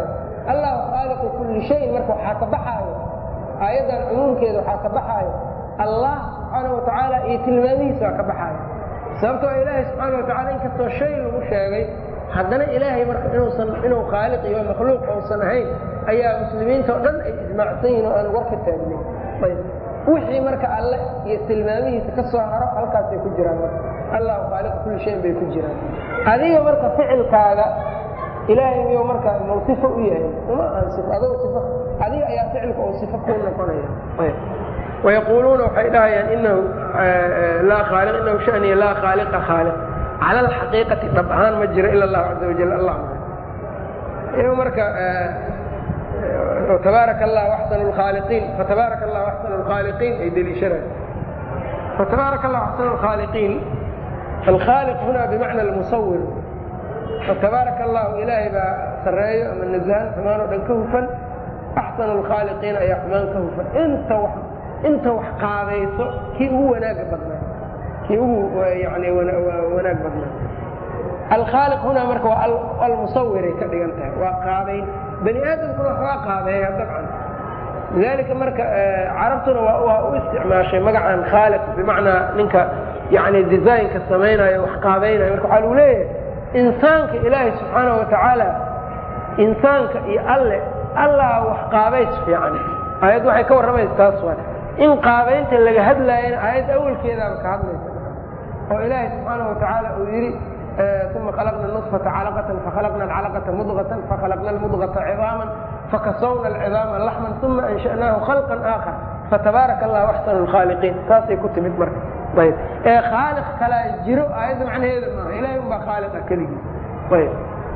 allahu khaaliqu kulli shayin marka waxaa ka baxaayo aayaddan cumuumkeeda waxaa ka baxaayo allah subxaanahu watacaala iyo tilmaamihiisa waa ka baxaayo sababtoo ilaahay subxaana watacaala inkastoo shay lagu sheegay haddana ilaahay marka inuusan inuu khaaliq iyo makhluuq uusan ahayn ayaa muslimiinta o dhan ay ijmaacsan yihin oo aan war ka taagnayn ayb wixii marka alle iyo tilmaamihiisa ka soo haro halkaasay ku jiraan marka allahu khaaliqu kulli shayin bay ku jiraan adiga marka ficilkaaga ilaahay miyuu marka mau sifo u yahay uma aan sifo adoo sifo adiga ayaa ficilka uu sifo kuu noqonaya wayaquuluuna waxay dhahayaan inahu laa khaaliq inahu shaniya laa khaaliqa khaaliq cala alxaqiiqati dhab ahaan ma jiro ila allahu caza wajal allah ma marka tabaaraka allahu axsanu lkhaaliqiin fatabaaraka allahu axsanu lkhaaliqiin ay deliishanayan fatabaaraka allahu axsanu lkhaaliqiin alkhaaliq huna bimacna almusawir fatabaaraka allahu ilaahay baa sarreeyo ama nazahan xumaan oo dhan ka hufan axsanu lkhaaliqiin ayaa xumaan ka hufan inta wax inta wax qaadayso kii ugu wanaaga badnaa kii ugu yani wanaag badnaa alkhaaliq hunaa marka waa almusawiray ka dhigan tahay waa qaadayn bani aadamkuna wax waa qaadeeya dabcan lidalika marka carabtuna waa u isticmaashay magacan khaaliq bimacnaa ninka yani desaynka samaynayo wax qaadaynayo marka waxaa lagu leeyahay insaanka ilaahay subxaanahu watacaala insaanka iyo alle allah wax qaabays fiican aayad waxay ka warramaysa taas waa in qaabaynta laga hadlaayana aayad awalkeedaaba ka hadlaysa oo ilaahay subxaanahu watacaala uu yidhi uma khalaqna nطfata calaqatan fakhalaqna alcalaqata mudغatan fakhalaqna almudغata cidaaman fakasawna alcidaama laxman uma ansha'naahu khalqan aakhar fatabaaraka allahu axsanu lkhaaliqiin saasay ku timid marka ayb ee khaaliq kalaa jiro aayadda macnaheeda maaha ilahay un baa khaaliqa keligiis ayb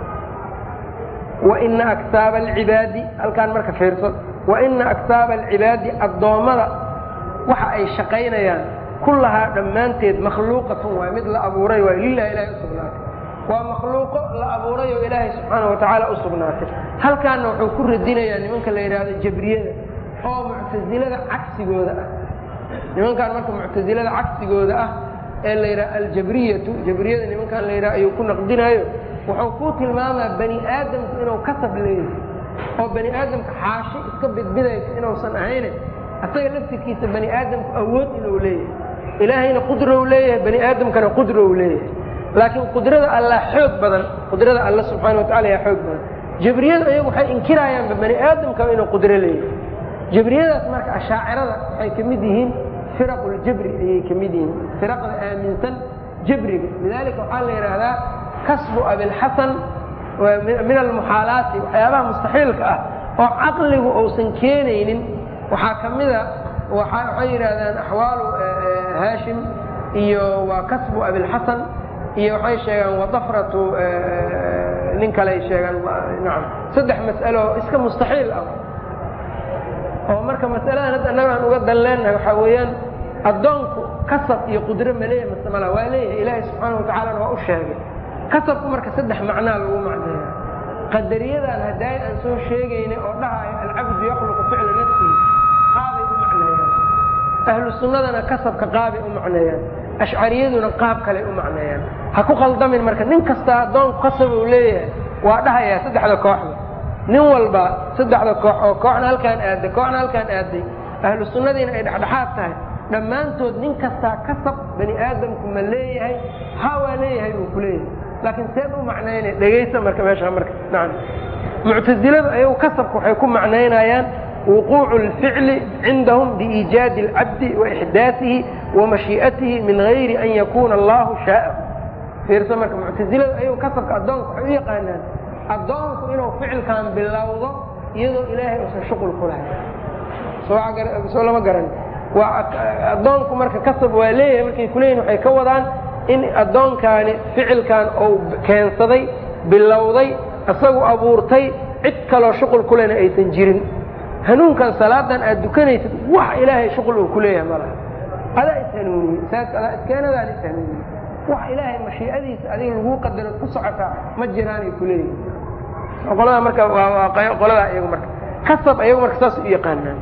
waina aktaaba alcibaadi halkaan marka fiirso waina aktaaba alcibaadi addoommada waxa ay shaqaynayaan kullahaa dhammaanteed makhluuqatun waay mid la abuuray waay lilahi ilahay u sugnaatay waa makhluuqo la abuuray oo ilaahay subxaana watacaala u sugnaatay halkaana wuxuu ku radinayaa nimanka la yidhaahdo jabriyada oo muctasilada cagsigooda ah nimankaan marka muctasilada cagsigooda ah ee la yidhaha aljabriyatu jabriyada nimankaan la yidhaha ayuu ku naqdinayo wuxuu ku tilmaamaa bani aadamku inuu kasab leeyahay oo bani aadamka xaashi iska bidbidaysa inuusan ahayne asaga laftirkiisa bani aadamku awood inuu leeyahay ilaahayna qudrow leeyahay bani aadamkana qudrow leeyahay laakiin qudrada allah xoog badan qudrada alla subxaana watacala yaa xoog badan jabriyadu ayagu waxay inkirayaanba bani aadamkaba inuu qudro leeyahay jabriyadaas marka ashaacirada waxay ka mid yihiin firaqljabri ayay ka mid yihiin firaqda aaminsan jabriga lidalika waxaa la yidhaahdaa kasbu abilxasan min almuxaalaati waxyaabaha mustaxiilka ah oo caqligu uusan keenaynin waxaa ka mida waxay yidhahdaan axwaalu haashim iyo waa kasbu abilxasan iyo waxay sheegaan wadafratu nin kale ay sheegaan nacam saddex mas'alo iska mustaxiil ah oo marka mas'aladan hadda annaga aan uga dan leenahay waxaa weeyaan addoonku kasab iyo qudro ma leeyahay mase mala waa leeyahay ilaahay subxaana watacalana waa u sheegay kasabku marka saddex macnaa lagu macneeya qadariyadaan hadaaye aan soo sheegaynay oo dhahayo alcabdu yakhluqu ficla nafsihi qaabay u macneeyaan ahlu sunnadana kasabka qaabay u macneeyaan ashcariyaduna qaab kale u macneeyaan ha ku qaldamin marka nin kasta addoonku kasab uu leeyahay waa dhahayaa saddexda kooxda nin walba saddexda koox oo kooxna halkaan aaday kooxna halkaan aaday ahlu sunnadiina ay dhexdhexaad tahay dhammaantood nin kastaa kasab bani aadamku ma leeyahay ha waa leeyahay buu ku leeyahay laakiin seed u macnaynaya dhegaysa marka meesha marka nacam muctasiladu ayagu kasabka waxay ku macnaynayaan wuquucu اlficli cindahum biiijaadi اlcabdi waixdaasihi wamashii'atihi min gayri an yakuna allahu shaa'ahu fiirso marka muctasiladu ayagu kasabka addoonka waxay u yaqaanaan addoonku inuu ficilkan bilowdo iyadoo ilaahay uusan shuqul ku lahayn soo lama garan waa addoonku marka kasab waa leeyahay markay kuleeyihin waxay ka wadaan in addoonkaani ficilkan uu keensaday bilowday isagu abuurtay cid kaloo shuqul kulena aysan jirin hanuunkan salaadan aad dukanaysid wax ilaahay shuqul uu ku leeyahay malaha adaa ishanuuniye saas adaa iskeenadaan ishanuuniye wax ilaahay mashiicadiisa adiga laguu qadaro ku socotaa ma jiraanay ku leeyihin qolada marka waa qoladaa iyagu marka kasab ayagu marka saas u yaqaanaan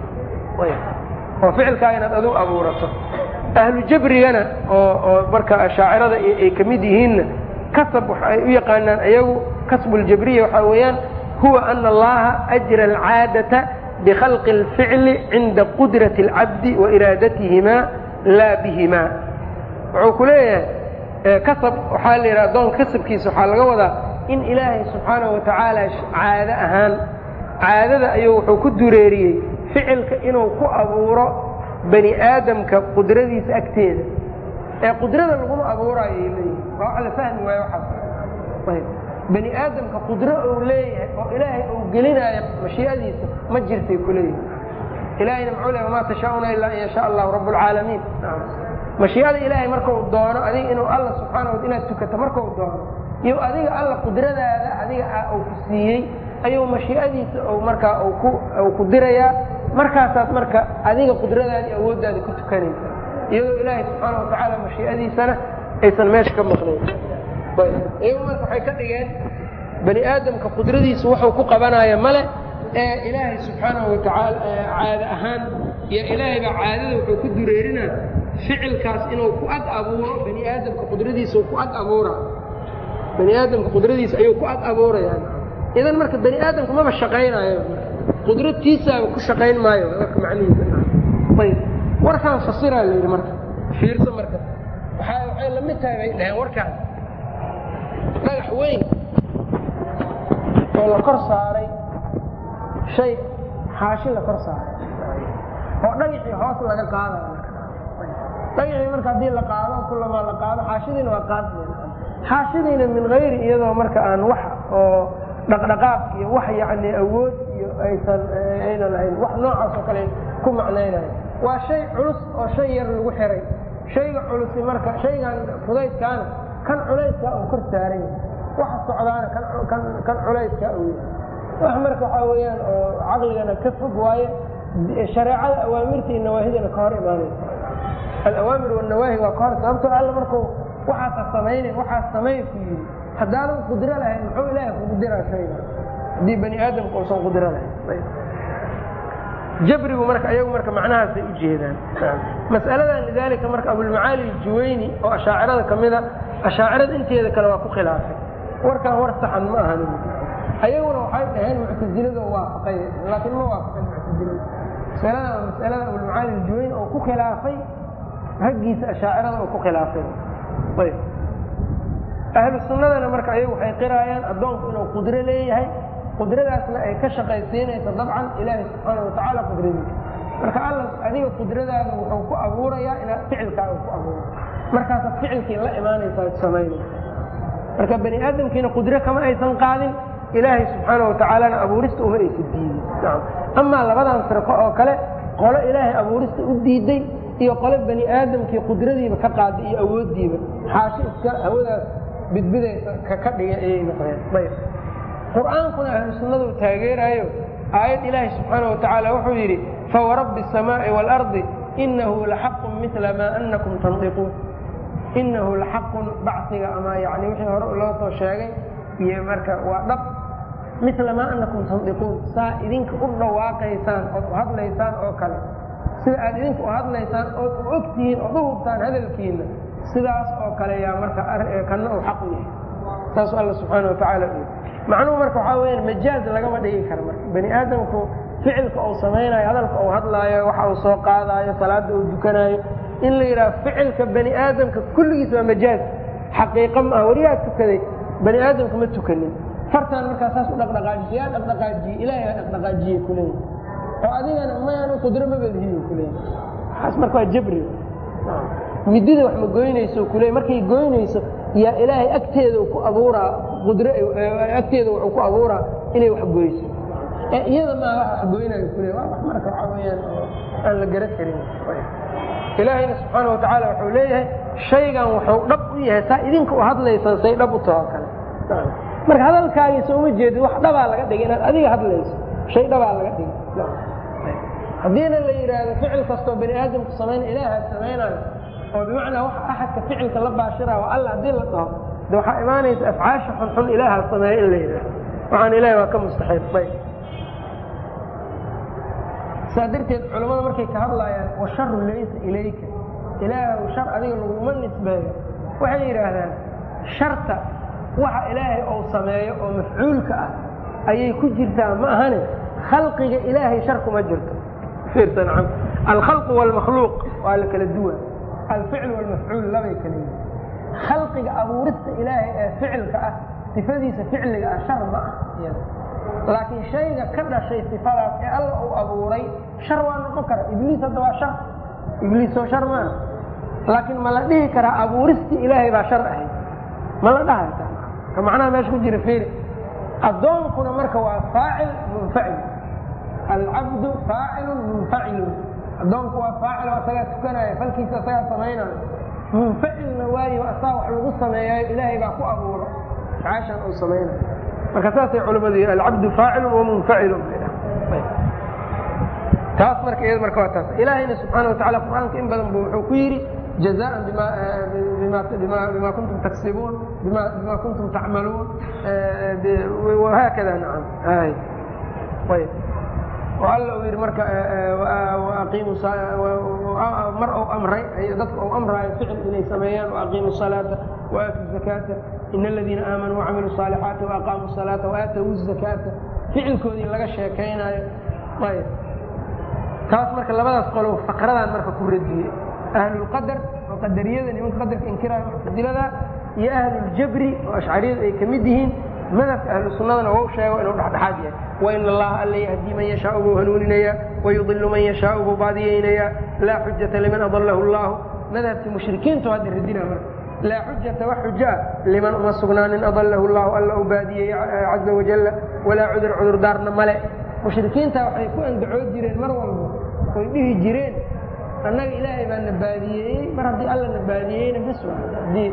oo ficilkaa inaad adigu abuurato ahlu jabrigana oo oo marka ashaacirada ay ka mid yihiinna kasab waxa ay u yaqaanaan ayagu kasbuljabriya waxaa weeyaan huwa ana allaha ajra alcaadata bikhalqi اlficli cinda qudrati اlcabdi wairaadatihima laa bihima. wuxuu ku leeyahay kasab waxaa la yidhaha adoonka kasabkiisa waxaa laga wadaa in ilaahay subxaanahu watacaala caado ahaan caadada ayuu wuxuu ku dureeriyey ficilka inuu ku abuuro bani aadamka qudradiisa agteeda ee qudrada laguma abuuraayo ay leeyihin waa wax la fahmi waayo waxaas bani aadamka qudro uu leeyahay oo ilaahay uu gelinaayo mashii'adiisa ma jirtay ku leeyihin ilahayna muxuu leeyahay wamaa tashaa'una ilaa an yashaa allahu rabb alcaalamiin. mashii'ada ilaahay markau doono adiga inuu alla subxaana wa inaad tukato markau doono iyo adiga alla qudradaada adiga uu ku siiyey ayuu mashii'adiisa markaa uu ku dirayaa markaasaad marka adiga qudradaada iyo awooddaada ku tukanaysa iyadoo ilaahay subxaana watacaala mashii'adiisana aysan meesha ka maqnayn. iyagu marka waxay ka dhigeen bani aadamka qudradiisa wuxuu ku qabanaya male ee ilaahay subxaanahu watacaala caado ahaan iyo ilaahay baa caadada wuxuu ku dureerinaa ficilkaas inuu ku ag abuuro bani aadamka qudradiisa ku ag abuura bani aadamka qudradiisa ayuu ku ag abuurayaan. idan marka bani aadamku maba shaqaynayo qudradtiisaaba ku shaqayn maayo marka macnihiisa. ayb warkaan fasiraa la yidhi marka fiirso marka waxaa waxay la mid tahay bay dhaheen warkaan dhagax weyn oo la kor saaray shay xaashi la kor saaray oo dhagaxii hoos laga qaadayo dhagaxii marka haddii la qaado kullamaa la qaado xaashidiina waa qaadayna xaashidiina min hayri iyadoo marka aan wax oo dhaqdhaqaaq iyo wax yacni awood iyo aysan ayna lahayn wax noocaas oo kale ku macnaynayo waa shay culus oo shay yar lagu xiray shayga culusi marka shaygan fudaydkaana kan culayskaa uu kor saaran yahay waxa socdaana kan kan culayskaa uu yahay wax marka waxaa weeyaan oo caqligana ka fog waaye shareecada awaamirta iyo nawaahidana ka hor imaanaysa. alawaamir wannawaahi waa ka hor sababtoo alla markuu waxaasa samayna waxaas samay ku yidhi haddaanan qudro lahayn muxuu ilaahay kugu diraa shayga haddii bani aadamka uusan qudro lahayn. jabrigu marka ayagu marka macnahaasay u jeedaan mas'aladan lidaalika marka abulmacaali aljuwayni oo ashaacirada ka mida ashaacirada inteeda kale waa ku khilaafay warkaan war saxan ma ahan ayaguna waxay dhaheen muctasilada waafaqay laakiin ma waafaqin muctasilada masalada masalada abulmacaali aljuwayni oo ku khilaafay raggiisa ashaacirada oo ku khilaafay. ayb ahlu sunnadana marka ayagu waxay qiraayaan addoonku inuu qudro leeyahay qudradaasna ay ka shaqaysiinaysa dabcan ilaahay subxaana watacaala qudradiisa marka alla adiga qudradaada wuxuu ku abuurayaa inaad ficilkaaga ku abuuro markaasaad ficilkii la imaanaysaa samaynaysa. marka bani aadamkiina qudro kama aysan qaadin ilaahay subxaana watacaalana abuurista uma aysa diidin. amaa labadan firqo oo kale qolo ilaahay abuurista u diiday iyo qolo bani aadamkii qudradiiba ka qaaday iyo awooddiiba xaashi iska hawadaas bidbidaysa ka dhigay ayay noqdeen. ayb qur'aankuna ahlu sunnadu taageeraayo aayad ilaahi subxaana watacaala wuxuu yidhi fawarabbi الsamaaءi wاlardi inahu laxaqun mila maa anakum tandiquun inahu laxaqun bacsiga ama yani wixii hore loo soo sheegay iyo marka waa dhab mila maa anakum tandiquun saa idinka u dhawaaqaysaan ood u hadlaysaan oo kale sida aad idinka u hadlaysaan ood u ogtihiin ood u hubtaan hadalkiina sidaas oo kale yaa marka kana uu xaq u yahay saasuu alla subxaana watacaala u macnuhu marka waxaa weyaan majaaz lagama dhigi karo marka bani aadamku ficilka uu samaynayo hadalka uu hadlaayo waxa uu soo qaadaayo salaada uu dukanaayo in la yidhaha ficilka bani aadamka kulligiis waa majaaz xaqiiqa ma aha wariyaa tukaday bani aadamka ma tukanin fartaan markaa saas u dhaqdhaqaajiy yaa dhaqdhaqaajiyey ilaahay aa dhaqdhaqaajiyey kuleeyahy oo adigana mayaanu qudro mabadhiyo kuleeyahy waxaas marka waa jabri midida wax ma goynayso kuleey markay goynayso yaa ilaahay agteeda ku abuuraa qudro agteeda wuxuu ku abuuraa inay wax goyso ee iyada maa wax wax goynayo kuleey waa wax marka waxaa weeyaan aan la garan karin. ilaahayna subxaana watacaala wuxuu leeyahay shaygan wuxuu dhab u yahay saa idinka u hadlaysaan say dhab u taho kale marka hadalkaagiisa uma jeedid wax dhabaa laga dhigay inaad adiga hadlayso shay dhabaa laga dhigay. haddiina la yidhaahdo ficil kastoo bani aadamku samayna ilaahaa samaynayo oo bimacnaa wax axadka ficilka la baashira waa alla haddii la dhaho de waxaa imaanaysa afcaasha xunxun ilaahaa sameeya in la yidhahdo waxaan ilahay waa ka mustaxiil. ayb saa darteed culammada markay ka hadlaayaan washaru laysa ilayka ilaahu shar adiga laguma nisbeeyo waxay yidhaahdaan sharta waxa ilaahay ou sameeyo oo mafcuulka ah ayay ku jirtaa ma ahane khalqiga ilaahay shar kuma jirto fiirsan cam alkhalq walmakhluuq waa la kala duwan alficl walmafcuul labay kala yihiin khalqiga abuurista ilaahay ee ficilka ah sifadiisa ficliga ah shar ma ah laakiin shayga ka dhashay sifadaas ee alla uu abuuray shar waa noqon kara ibliis hadda waa shar ibliis oo shar maaha laakiin ma la dhihi karaa abuuristii ilaahay baa shar ahayd ma la dhahay ka macnaha meesha ku jira fiiri addoonkuna marka waa faacil munfacil alcabdu faacilun munfacilun addoonku waa faacil oo asagaa tukanaya falkiisa asagaa samaynayo munfacilna waayo asaa wax lagu sameeyayo ilaahay baa ku abuuro caashan uu samaynayo marka saasay culimmadu yihi alcabdu faacilun wamunfacilun taas marka iyada marka waa taas ilaahayna subxaana watacala qur-aanka in badan bu wuxuu ku yidhi jazaan bima kuntum taksibuun bima kuntum tacmaluun wahaakada nacam ayb oo alla uu yidhi marka aqiimu mar uu amray dadka uu amraayo ficil inay sameeyaan waaqiimu salaata waaatu zakaata in aladiina aamanuu wacamiluu الصaalixaati waaqaamuu الsalaata waaatawu الzakaata ficilkoodii laga sheekaynayo ayb taas marka labadaas qolo faqradaan marka ku radiyey ahlulqadar oo qadariyada nimanka qadarka inkiraayo muctasilada iyo ahluljabri oo ashcariyadu ay ka mid yihiin madhabka ahlu sunnadana wau sheego inuu dhexdhexaad yahay wain allaha alla yahdii man yashaau buu hanuuninayaa wayudilu man yashaau buu baadiyeynayaa laa xujata liman adalahu allahu madhabkii mushrikiintu hadda radina marka laa xujata wax xujo ah liman uma sugnaanin adalahu llahu alla u baadiyey caza wajalla walaa cudur cudurdaarna male mushrikiinta waxay ku andacood jireen mar walba oy dhihi jireen annaga ilaahay baa na baadiyeeyey mar haddii alla na baadiyeyna bas hadii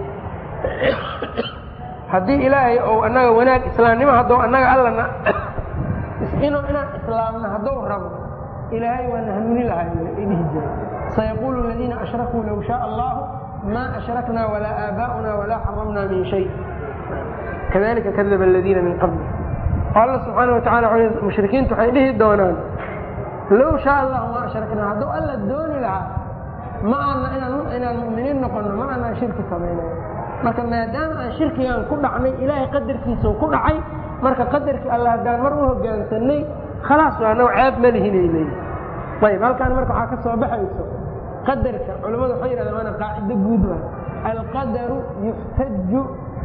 haddii ilaahay ou annaga wanaag islaamnimo haddou annaga allana inuu inaan islaamna haddou rabo ilaahay waa na hanuuni lahay ay dhihi jireen sayaquulu aladiina ashrakuu low shaaa allahu maa ashraknaa walaa aabaa'una walaa xaramnaa min shay kadalika kadaba aladiina min qabli alla subxaana watacala mushrikiintu waxay dhihi doonaan low shaa allahu ma ashraknaa hadduu alla dooni lahaa ma ana inaan mu'miniin noqono ma aanaan shirki samaynayo marka maadaama aan shirkigaan ku dhacnay ilaahay qadarkiisau ku dhacay marka qadarkii alla haddaan mar u hogaansanay khalaas waa naw ceeb ma lihinay leeyi ayb halkaan marka waxaa ka soo baxayso qadarka culammadu waxay yidhahdeen waana qaacido guud waa alqadaru yuxtaju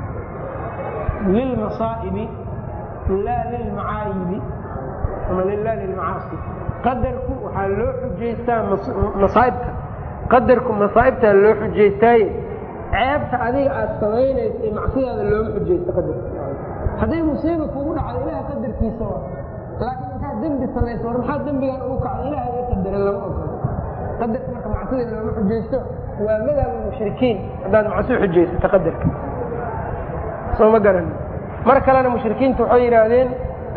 lilmasaa'ibi laa lilmacaayibi ama lilaa lilmacaasi qadarku waxaa loo xujaystaa masaaibta qadarku masaa'ibtaa loo xujaystaaye ceebta adiga aad samaynaysa ee macsidaada looma xujaysto qadarka hadday musiiba kugu dhacdo ilaha qadarkiisa waa laakiin intaad dembi samayso war maxaa dembigaan ugu kacda ilaha iga qadara lama ogolo qadarka marka macsida looma xujaysto waa madhab mushrikiin haddaad macsi xujaysato qadarka soo ma garan mar kalena mushrikiintu waxay yidhaahdeen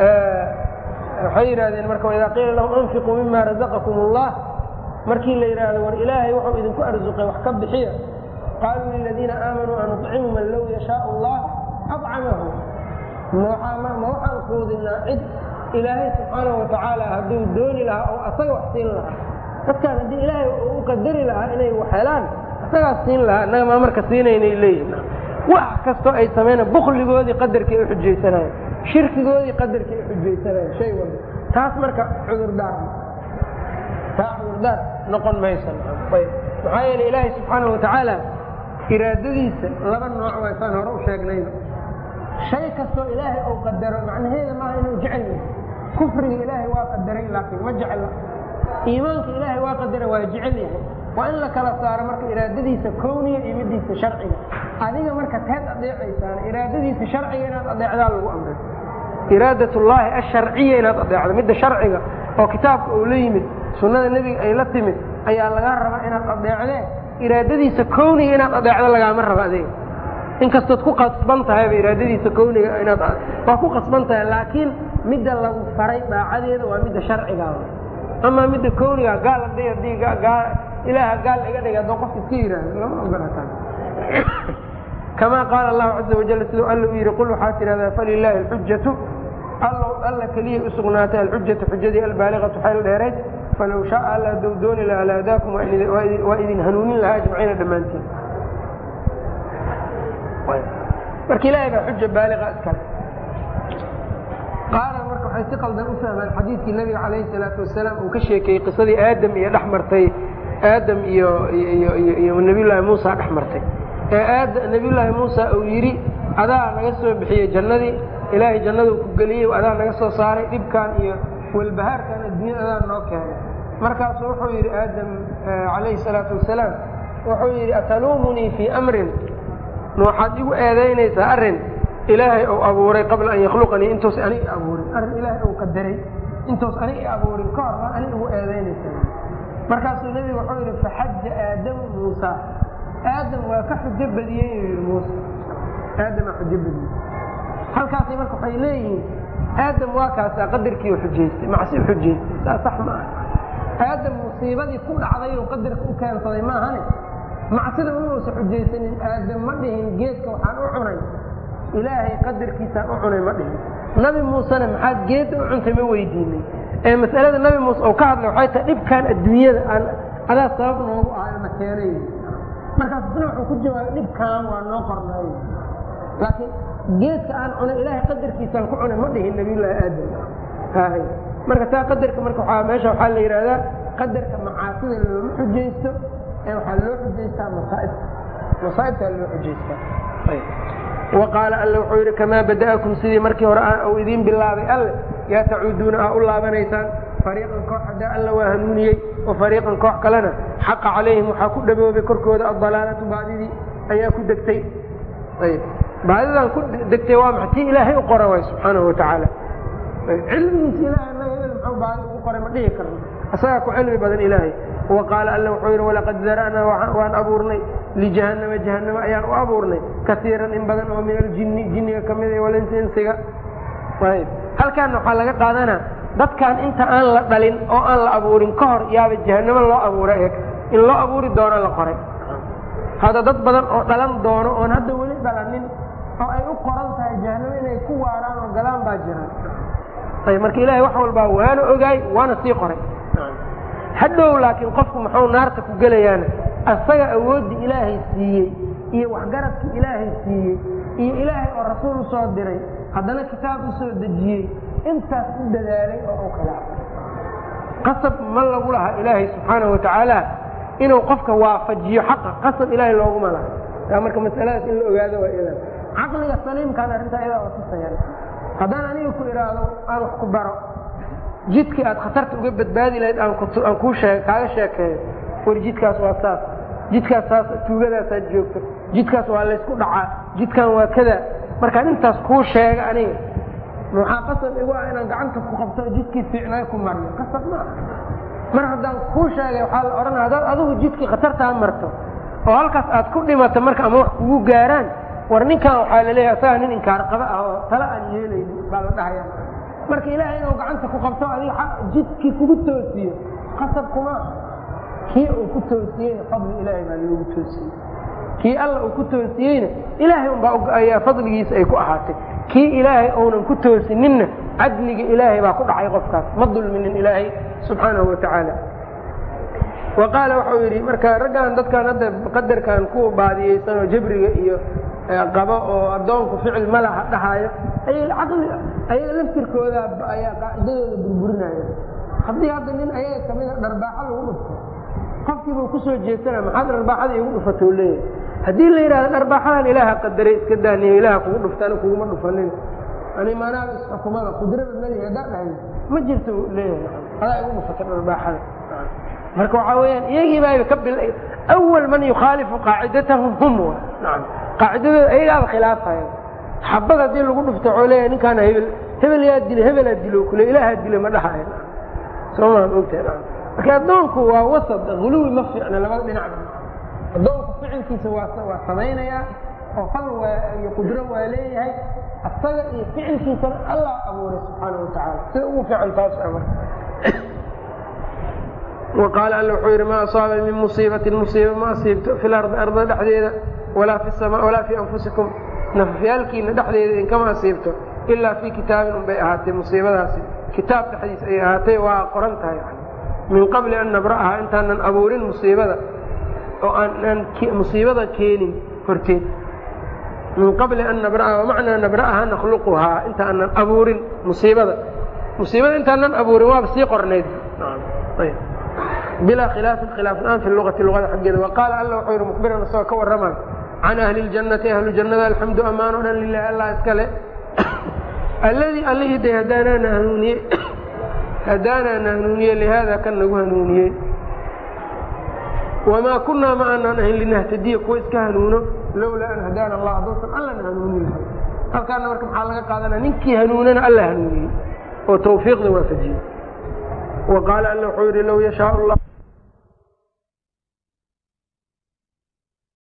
waxay yidhahdeen marka waidaa qiila lahum anfiquu mima razaqakum allah markii la yidhaahdo war ilaahay wuxuu idinku arsuqay wax ka bixiya qaaluu liladiina aamanuu an uطcimu man low yashaau allah acamahu ma waxaan quudinaa cid ilaahay subxaanahu watacaala hadduu dooni lahaa oo asaga wax siin lahaa dadkaan haddii ilaahay u qadari lahaa inay wax helaan asagaas siin lahaa innaga maa marka siinaynay leeyihin wax kastoo ay samayna bukligoodii qadarkii ay uxujaysanayen shirkigoodii qadarkii ay uxujaysanayen shay walba taas marka cudurdaar taa cudurdaar noqon maysa ayb maxaa yeele ilaahay subxaanahu watacaala iraadadiisa laba nooc waa saan hore u sheegnayba shay kastoo ilaahay uu qadaro macnaheeda maaha inuu jecel yahay kufriga ilaahay waa qadaray laakiin ma jecla iimaanka ilaahay waa qadara waa jecel yahay waa in la kala saaro marka iraadadiisa kowniga iyo midiisa sharciga adiga marka teed adeecaysaan iraadadiisa sharciga inaad adeecdaa lagu amray iraadatullaahi asharciya inaad adeecdo midda sharciga oo kitaabka uu la yimid sunnada nebiga ay la timid ayaa lagaa rabaa inaad adeecdee iraadadiisa kowniga inaad adeecdo lagaama raba adiga inkastood ku qasban tahayba iraadadiisa kowniga inaad waa ku qasban tahay laakiin midda lagu faray daacadeeda waa midda sharcigaa ama midda kowniga gaal hadii hadii ilaaha gaal iga dhiga haddoo qofka iska yidhaahdo lama ogolataan kamaa qaala allahu caza wajal siduu alla u yidhi qul waxaad tidhahdaa falilaahi alxujatu alla keliya u sugnaatay alxujatu xujadii albaaliqatu xayl dheerayd falow shaaa alla hadduu dooni lahaa lahdaakum waa idin hanuunin lahaa ajmaciina dhammaantiin marka ilaahay baa xuja baaliqa iskale qaala marka waxay si qaldan u fahmaan xadiidkii nabiga calayhi salaatu wasalaam uu ka sheekeeyey qisadii aadam iyo dhex martay aadam iyo iyo iyo nabiyullaahi muusa dhex martay ee aad nabiyullaahi muusa uu yidhi adaa naga soo bixiyey jannadii ilaahay jannaduu ku geliyey adaa naga soo saaray dhibkan iyo walbahaarkan adduunya adaa noo keenay markaasuu wuxuu yidhi aadam calayhi salaatu wasalaam wuxuu yidhi ataluumunii fii amrin ma waxaad igu eedaynaysaa arrin ilaahay ou abuuray qabla an yakhluqanii intuus anig i abuurin arrin ilaahay ou qadaray intuus anig i abuurin ka hor maa anig igu eedaynaysaa markaasuu nebigu wuxuu yidhi faxaja aadamu muusa aadam waa ka xujo badiyey uu yidhi muuse aadamaa xujo badiyey halkaasay marka waxay leeyihiin aadam waa kaasaa qadarkii u xujaystay macsi u xujaystay saa sax ma aha aadam musiibadii ku dhacday oo qadarka u keensaday maahane macsida inuusa xujaysanin aadam ma dhihin geedka waxaan u cunay ilaahay qadarkiisaan u cunay ma dhihin nabi muusena maxaad geedda u cuntay ma weydiinay ee mas'alada nabi muuse oo ka hadlay waxay tahay dhibkaan adduunyada aan adaa sabab noogu ahay ma keenay markaas isna wuxuu ku jawaabay dhibkaan waa noo qornay laakiin geedka aan cunay ilaahay qadarkiisaan ku cunay ma dhihin nabiyullaahi aadam hay marka taa qadarka marka waxaa meesha waxaa la yidhaahdaa qadarka macaasida looma xujaysto ee waxaa loo xujaystaa masaaibta masaa'ibtaa loo xujaystaa waqaala alle wuxuu yidhi kamaa bada'akum sidii markii hore uu idiin bilaabay alle yaa tacuuduuna aa u laabanaysaan fariiqan koox haddaa alla waa hanuuniyey wa fariiqan koox kalena xaqa calayhim waxaa ku dhaboobay korkooda addalaalatu baadidii ayaa ku degtay baadidan ku degtay waa maxa tii ilaahay u qora waay subxaanahu watacaala cilmigiisa ilahay anaga hebel muxuu baadi ugu qoray ma dhihi karno isagaa ku cilmi badan ilaahay waqaala alla wuxuu yidhi walaqad zara'naa waan abuurnay lijahannama jahannama ayaan u abuurnay kaiiran in badan oo min aljinni jinniga ka mid walinsi insiga halkaana waxaa laga qaadanaa dadkan inta aan la dhalin oo aan la abuurin ka hor yaaba jahannamo loo abuura eeg in loo abuuri doono la qoray hadda dad badan oo dhalan doono oon hadda weli dhalanin oo ay u qoran tahay jahannamo inay ku waaraan oo galaan baa jiraan ayb marka ilaahay wax walbaa waana ogaay waana sii qoray hadhow laakiin qofku muxuu naarta ku gelayaana asaga awooddii ilaahay siiyey iyo waxgaradkii ilaahay siiyey iyo ilaahay oo rasuul u soo diray haddana kitaab u soo dejiyey intaas u dadaalay oo u khilaafay qasab ma lagu laha ilaahay subxaanahu watacaala inuu qofka waafajiyo xaqa qasab ilaahay looguma laha taa marka masaladaas in la ogaado waa ila caqliga saliimkaan arrintaa iyadaa oo tusayaan haddaan aniga ku idhaahdo aan wax ku baro jidkii aad khatarta uga badbaadi lahayd aan kuu sheeg kaaga sheekeeyo war jidkaas waa saas jidkaas saas tuugadaasaad joogto jidkaas waa laysku dhacaa jidkan waa kada markaan intaas kuu sheega aniga maxaa qasab igu ah inaan gacanta ku qabto jidkii fiicnaayo ku maryo qasab ma mar haddaan kuu sheegay waxaa la odhanaya haddaad adigu jidkii khatartaa marto oo halkaas aad ku dhimato marka ama wax kugu gaaraan war ninkan waxaa laleeyahay asagaa nin inkaar qaba ah oo tala aan yeelaynin baa la dhahaya marka ilaahay inuu gacanta ku qabto adiga jidkii kugu toosiyo qasab kuma kii uu ku toosiyeyna fadli ilaahay baa loogu toosiyey kii alla uu ku toosiyeyna ilaahay unbaa ayaa fadligiisa ay ku ahaatay kii ilaahay uunan ku toosininna cadliga ilaahay baa ku dhacay qofkaas ma dulminin ilaahay subxaanahu watacaala wa qaala wuxuu yidhi marka raggaan dadkaan hadda qadarkan ku baadiyeysan oo jabriga iyo qabo oo addoonku ficil ma laha dhahaayo ayaga laftirkooda ayaa qaacidadooda burburinaya haddii hadda nin ayaga kamida dharbaaxo lagu dhufto qofkiibuu kusoo jeesana maxaad dharbaaxada igu dhufatoo leeyahay haddii la yidhahdo dharbaaxadan ilaaha qadaray iska daaniyo ilaaha kugu dhuftaan kuguma dhufanin ani maanaaba isxukumada qudrada mali haddaa dhahay ma jirto leeyahay adaa igu dhufata dharbaaxada marka waxaa weyaan iyagii baa ka bil awal man yukhaalifu qaacidatahum hum nacam qaacidadooda ayagaaba khilaafaya xabad haddii lagu dhufto waxuu leeyahay ninkaana hebel hebel yaa dilay hebelaa dilo kule ilaahaa dilay ma dhahayo soomaan ogtahay marka addoonku waa wasad huluwi ma fiicna labada dhinacba addoonku ficilkiisa waa waa samaynayaa oo fal waa iyo qudro waa leeyahay asaga iyo ficilkiisana allah abuuray subxaanahu watacaala sida ugu fiican taas amar وqاaل all wuxuu yidhi ma aصاaba min musiibaةi musiiba ma asiibto fi lardi arda dhexdeeda walaa fi الsma walaa fii anfusikum nafyaalkiina dhexdeeda idinkama asiibto ilaa fii kitaabin un bay ahaatay musiibadaasi kitaab dhexdiis ay ahaatay waa qoran tahay min qabli an nabra'aha intaanan abuurin musiibada oo aanaan musiibada keenin horteed min qabli an nabra'a wamacnaa nabra'aha nakhluquhaa inta aanan abuurin musiibada musiibada intaanan abuurin waaba sii qornayd bilaa khilaafin khilaaf la-aan fi luqati luqada xaggeeda waqaala alla wuxuu yidhi mukhbiran isagoo ka warramay can ahli ljannati ahlu jannada alxamdu amaan o dhan lilahi allah iskale alladii allihii day hadaanaana hanuuniyey hadaanaana hanuuniyey lihaada kan nagu hanuuniyey wamaa kunaa ma aanaan ahayn linahtadiya kuwa iska hanuuno lowlaa an hadaana allah hadduusan allana hanuuni lahay halkaana marka maxaa laga qaadanaya ninkii hanuunana alla hanuuniyey oo tawfiiqda waafajiyey wa qaala alla wuxuu yidhi low yashaa allah